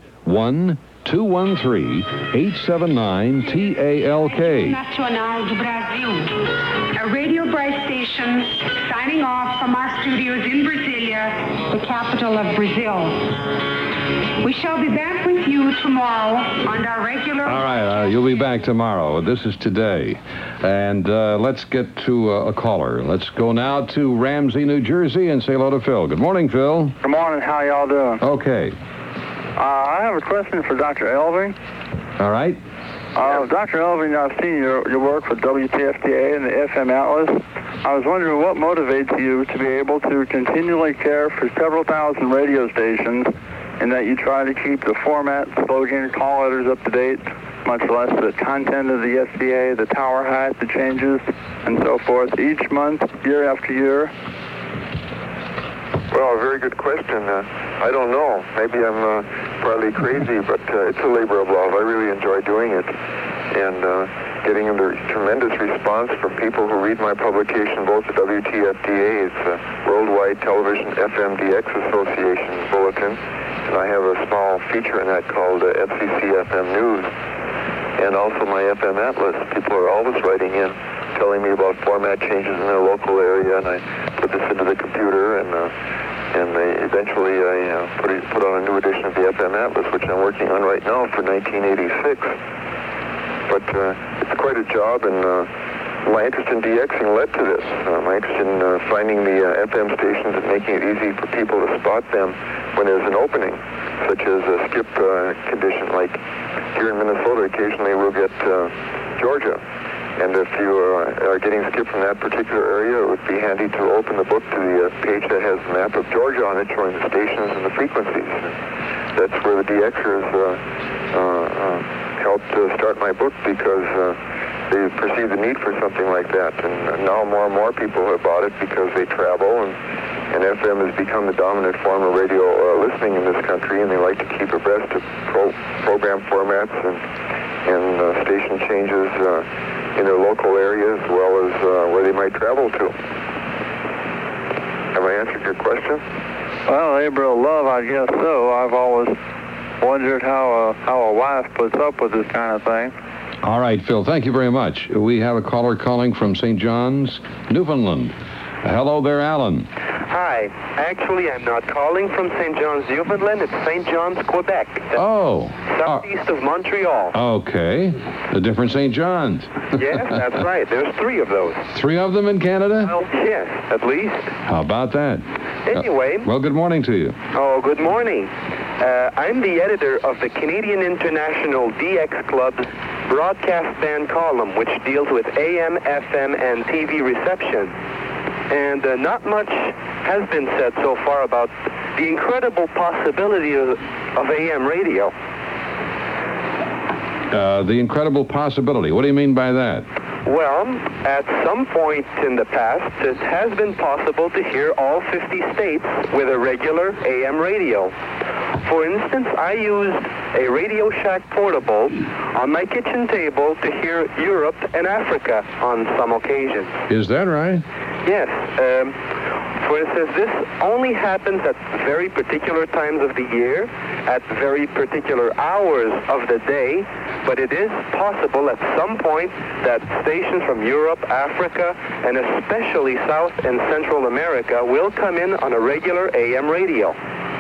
1-213-879-TALK. Nacional do Brasil, a Radio Bright station signing off from our studios in Brasilia, the capital of Brazil. We shall be back with you tomorrow on our regular... All right, you'll be back tomorrow. This is today. And let's get to a caller. Let's go now to Ramsey, New Jersey, and say hello to Phil. Good morning, Phil. Good morning. How y'all doing? Okay. I have a question for Dr. Elving. All right. Dr. Elving, I've seen your work with WTFTA and the FM Atlas. I was wondering what motivates you to be able to continually care for several thousand radio stations, and that you try to keep the format, slogan, call letters up to date, much less the content of the SCA, the tower height, the changes, and so forth, each month, year after year? Well, a very good question. I don't know. Maybe I'm partly crazy, but it's a labor of love. I really enjoy doing it. And getting a tremendous response from people who read my publication, both the WTFDA, it's the Worldwide Television FMDX Association Bulletin, and I have a small feature in that called FCC FM News, and also my FM Atlas. People are always writing in, telling me about format changes in their local area, and I put this into the computer, and eventually I put on a new edition of the FM Atlas, which I'm working on right now for 1986. But it's quite a job, and my interest in DXing led to this. My interest in finding the FM stations and making it easy for people to spot them when there's an opening, such as a skip condition. Like here in Minnesota, occasionally we'll get Georgia. And if you are getting skipped from that particular area, it would be handy to open the book to the page that has the map of Georgia on it, showing the stations and the frequencies. That's where the DXers helped start my book, because they perceived the need for something like that. And now more and more people have bought it because they travel, and FM has become the dominant form of radio listening in this country, and they like to keep abreast of program formats and station changes in their local area, as well as where they might travel to. Have I answered your question? Well, labor of love, I guess so. I've always wondered how a wife puts up with this kind of thing. All right, Phil, thank you very much. We have a caller calling from St. John's, Newfoundland. Hello there, Alan. Hi. Actually, I'm not calling from St. John's, Newfoundland. It's St. John's, Quebec. Southeast of Montreal. Okay. The different St. John's. Yes, that's right. There's 3 of those. 3 of them in Canada? Well, yes, at least. How about that? Anyway. Well, good morning to you. Oh, good morning. I'm the editor of the Canadian International DX Club's broadcast band column, which deals with AM, FM, and TV reception. And not much has been said so far about the incredible possibility of AM radio. The incredible possibility. What do you mean by that? Well, at some point in the past, it has been possible to hear all 50 states with a regular AM radio. For instance, I used a Radio Shack Portable on my kitchen table to hear Europe and Africa on some occasions. Is that right? Yes. For instance, this only happens at very particular times of the year, at very particular hours of the day, but it is possible at some point that stations from Europe, Africa, and especially South and Central America will come in on a regular AM radio.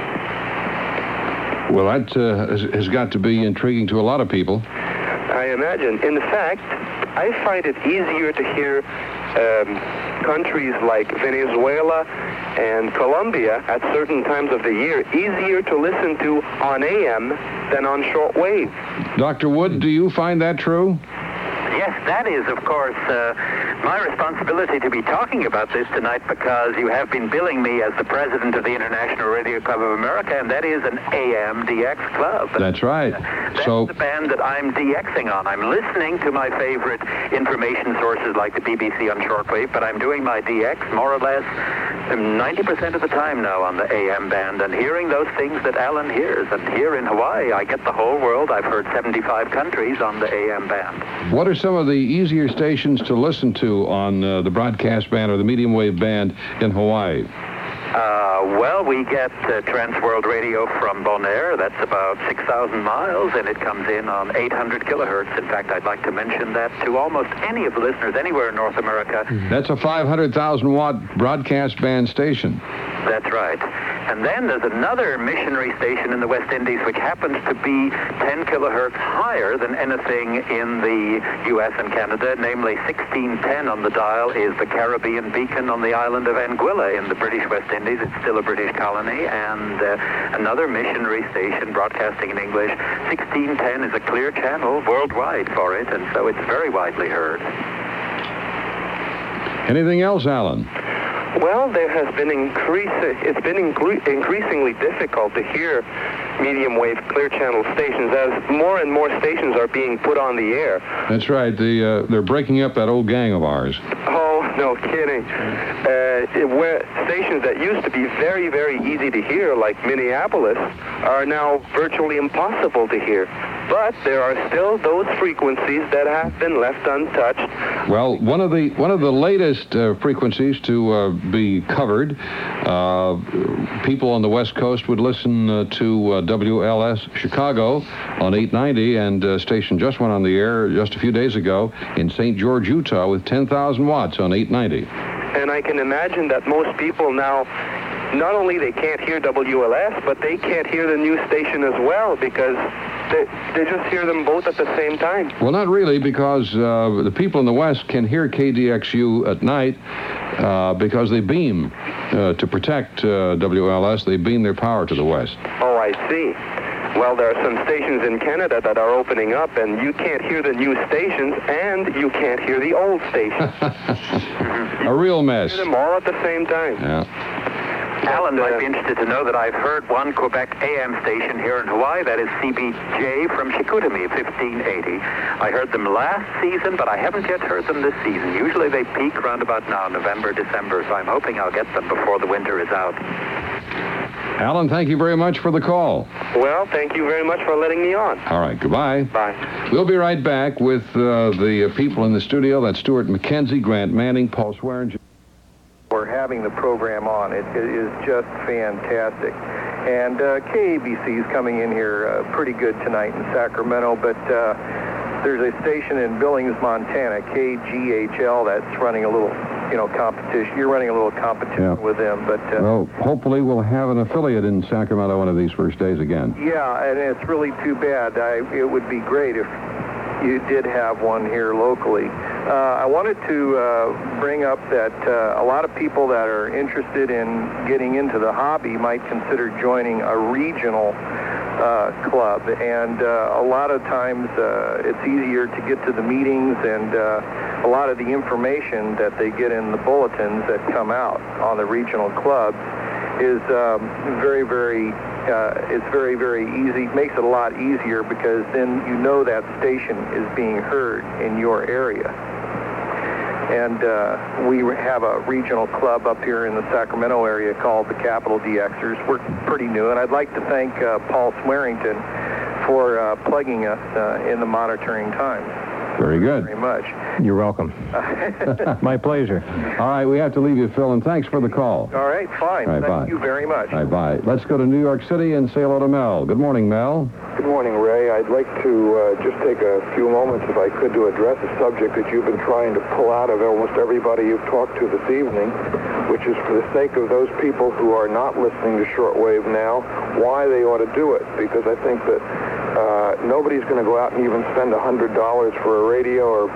Well, that has got to be intriguing to a lot of people. I imagine. In fact, I find it easier to hear countries like Venezuela and Colombia at certain times of the year easier to listen to on AM than on shortwave. Dr. Wood, do you find that true? Yes, that is, of course, my responsibility to be talking about this tonight, because you have been billing me as the president of the International Radio Club of America, and that is an AM DX club. That's right. That's the band that I'm DXing on. I'm listening to my favorite information sources like the BBC on shortwave, but I'm doing my DX more or less 90% of the time now on the AM band, and hearing those things that Alan hears. And here in Hawaii, I get the whole world. I've heard 75 countries on the AM band. What are some of the easier stations to listen to on the broadcast band or the medium wave band in Hawaii? Well, we get Trans World Radio from Bonaire. That's about 6,000 miles, and it comes in on 800 kilohertz. In fact, I'd like to mention that to almost any of the listeners anywhere in North America. That's a 500,000-watt broadcast band station. That's right. And then there's another missionary station in the West Indies which happens to be 10 kilohertz higher than anything in the U.S. and Canada, namely 1610 on the dial is the Caribbean Beacon on the island of Anguilla in the British West Indies. It's still a British colony. And another missionary station broadcasting in English, 1610 is a clear channel worldwide for it, and so it's very widely heard. Anything else, Alan? Well, there has been increasingly difficult to hear medium wave clear channel stations as more and more stations are being put on the air. That's right. They're breaking up that old gang of ours. Oh, no kidding. Where stations that used to be very, very easy to hear, like Minneapolis, are now virtually impossible to hear. But there are still those frequencies that have been left untouched. Well, one of the latest frequencies to be covered, people on the West Coast would listen to WLS Chicago on 890, and station just went on the air just a few days ago in St. George, Utah, with 10,000 watts on 890. And I can imagine that most people now, not only they can't hear WLS, but they can't hear the new station as well, because they just hear them both at the same time. Well, not really, because the people in the West can hear KDXU at night because they beam to protect WLS. They beam their power to the West. Oh, I see. Well, there are some stations in Canada that are opening up, and you can't hear the new stations, and you can't hear the old stations. A real mess. You hear them all at the same time. Yeah. Alan might be interested to know that I've heard one Quebec AM station here in Hawaii, that is CBJ from Chicoutimi, 1580. I heard them last season, but I haven't yet heard them this season. Usually they peak around about now, November, December, so I'm hoping I'll get them before the winter is out. Alan, thank you very much for the call. Well, thank you very much for letting me on. All right, goodbye. Bye. We'll be right back with the people in the studio. That's Stuart McKenzie, Grant Manning, Paul Swearinger. We're having the program on. It is just fantastic. And KABC is coming in here pretty good tonight in Sacramento, but there's a station in Billings, Montana, KGHL, that's running a little, competition. You're running a little competition with them, but... well, hopefully we'll have an affiliate in Sacramento one of these first days again. Yeah, and it's really too bad. It would be great if you did have one here locally. I wanted to bring up that a lot of people that are interested in getting into the hobby might consider joining a regional club, and a lot of times it's easier to get to the meetings, and a lot of the information that they get in the bulletins that come out on the regional clubs is very, very easy. Makes it a lot easier because then you know that station is being heard in your area. And we have a regional club up here in the Sacramento area called the Capital DXers. We're pretty new, and I'd like to thank Paul Swearington for plugging us in the Monitoring Times. Very good. Very much. You're welcome. My pleasure. All right, we have to leave you, Phil, and thanks for the call. All right, fine. All right, Thank you very much. All right, bye. Let's go to New York City and say hello to Mel. Good morning, Mel. Good morning, Ray. I'd like to just take a few moments, if I could, to address a subject that you've been trying to pull out of almost everybody you've talked to this evening, which is for the sake of those people who are not listening to shortwave now, why they ought to do it. Because I think that nobody's going to go out and even spend $100 for a radio or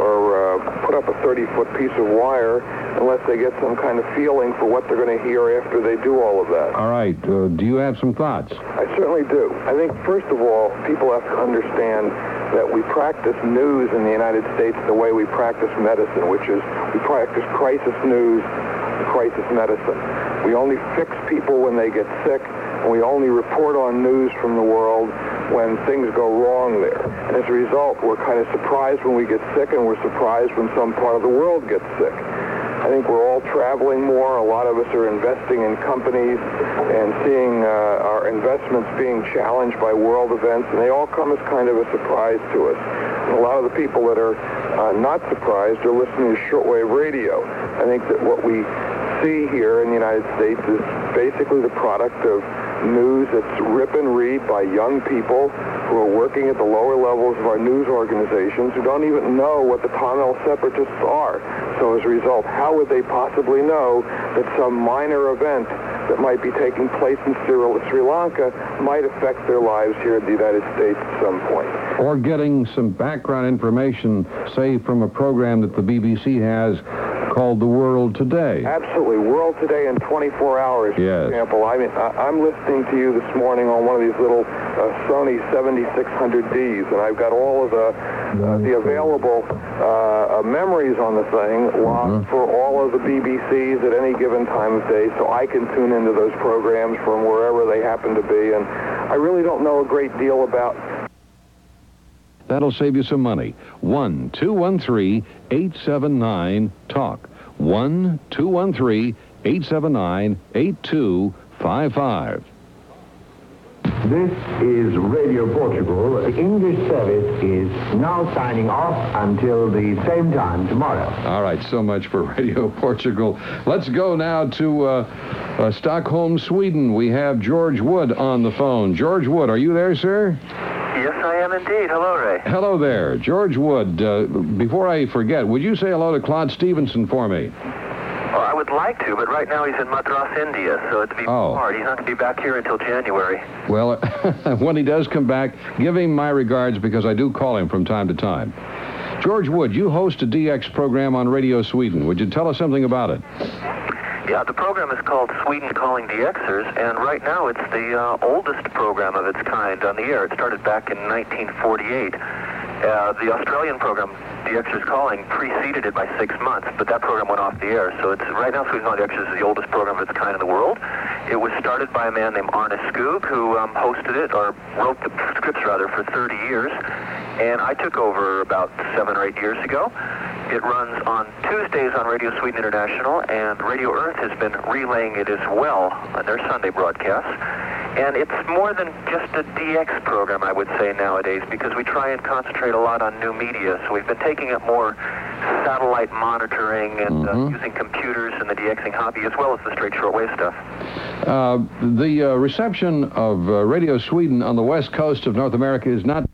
put up a 30-foot piece of wire unless they get some kind of feeling for what they're going to hear after they do all of that. All right. Do you have some thoughts? I certainly do. I think, first of all, people have to understand that we practice news in the United States the way we practice medicine, which is we practice crisis news and crisis medicine. We only fix people when they get sick, and we only report on news from the world when things go wrong there. And as a result, we're kind of surprised when we get sick, and we're surprised when some part of the world gets sick. I think we're all traveling more. A lot of us are investing in companies and seeing our investments being challenged by world events, and they all come as kind of a surprise to us. And a lot of the people that are not surprised are listening to shortwave radio. I think that what we see here in the United States is basically the product of news that's rip and read by young people who are working at the lower levels of our news organizations who don't even know what the Tamil separatists are. So as a result, how would they possibly know that some minor event that might be taking place in Sri Lanka might affect their lives here in the United States at some point? Or getting some background information, say, from a program that the BBC has called The World Today. Absolutely. World Today in 24 hours, yes. For example. I mean, I'm listening to you this morning on one of these little Sony 7600Ds, and I've got all of the available memories on the thing locked for all of the BBCs at any given time of day, so I can tune into those programs from wherever they happen to be, and I really don't know a great deal about... That'll save you some money. 1-213-879-TALK. 1-213-879-8255. This is Radio Portugal. The English service is now signing off until the same time tomorrow. All right, so much for Radio Portugal. Let's go now to Stockholm, Sweden. We have George Wood on the phone. George Wood, are you there, sir? Yes, I am indeed. Hello, Ray. Hello there. George Wood, before I forget, would you say hello to Claude Stevenson for me? Well, I would like to, but right now he's in Madras, India, so it'd be hard. He's not going to be back here until January. Well, when he does come back, give him my regards because I do call him from time to time. George Wood, you host a DX program on Radio Sweden. Would you tell us something about it? Yeah, the program is called Sweden Calling DXers, and right now it's the oldest program of its kind on the air. It started back in 1948. The Australian program, DXers Calling, preceded it by 6 months, but that program went off the air. So it's right now Sweden Calling DXers is the oldest program of its kind in the world. It was started by a man named Arne Skog, who hosted it, or wrote the scripts rather, for 30 years. And I took over about 7 or 8 years ago. It runs on Tuesdays on Radio Sweden International, and Radio Earth has been relaying it as well on their Sunday broadcasts. And it's more than just a DX program, I would say, nowadays, because we try and concentrate a lot on new media. So we've been taking up more satellite monitoring and using computers in the DXing hobby, as well as the straight shortwave stuff. The reception of Radio Sweden on the west coast of North America is not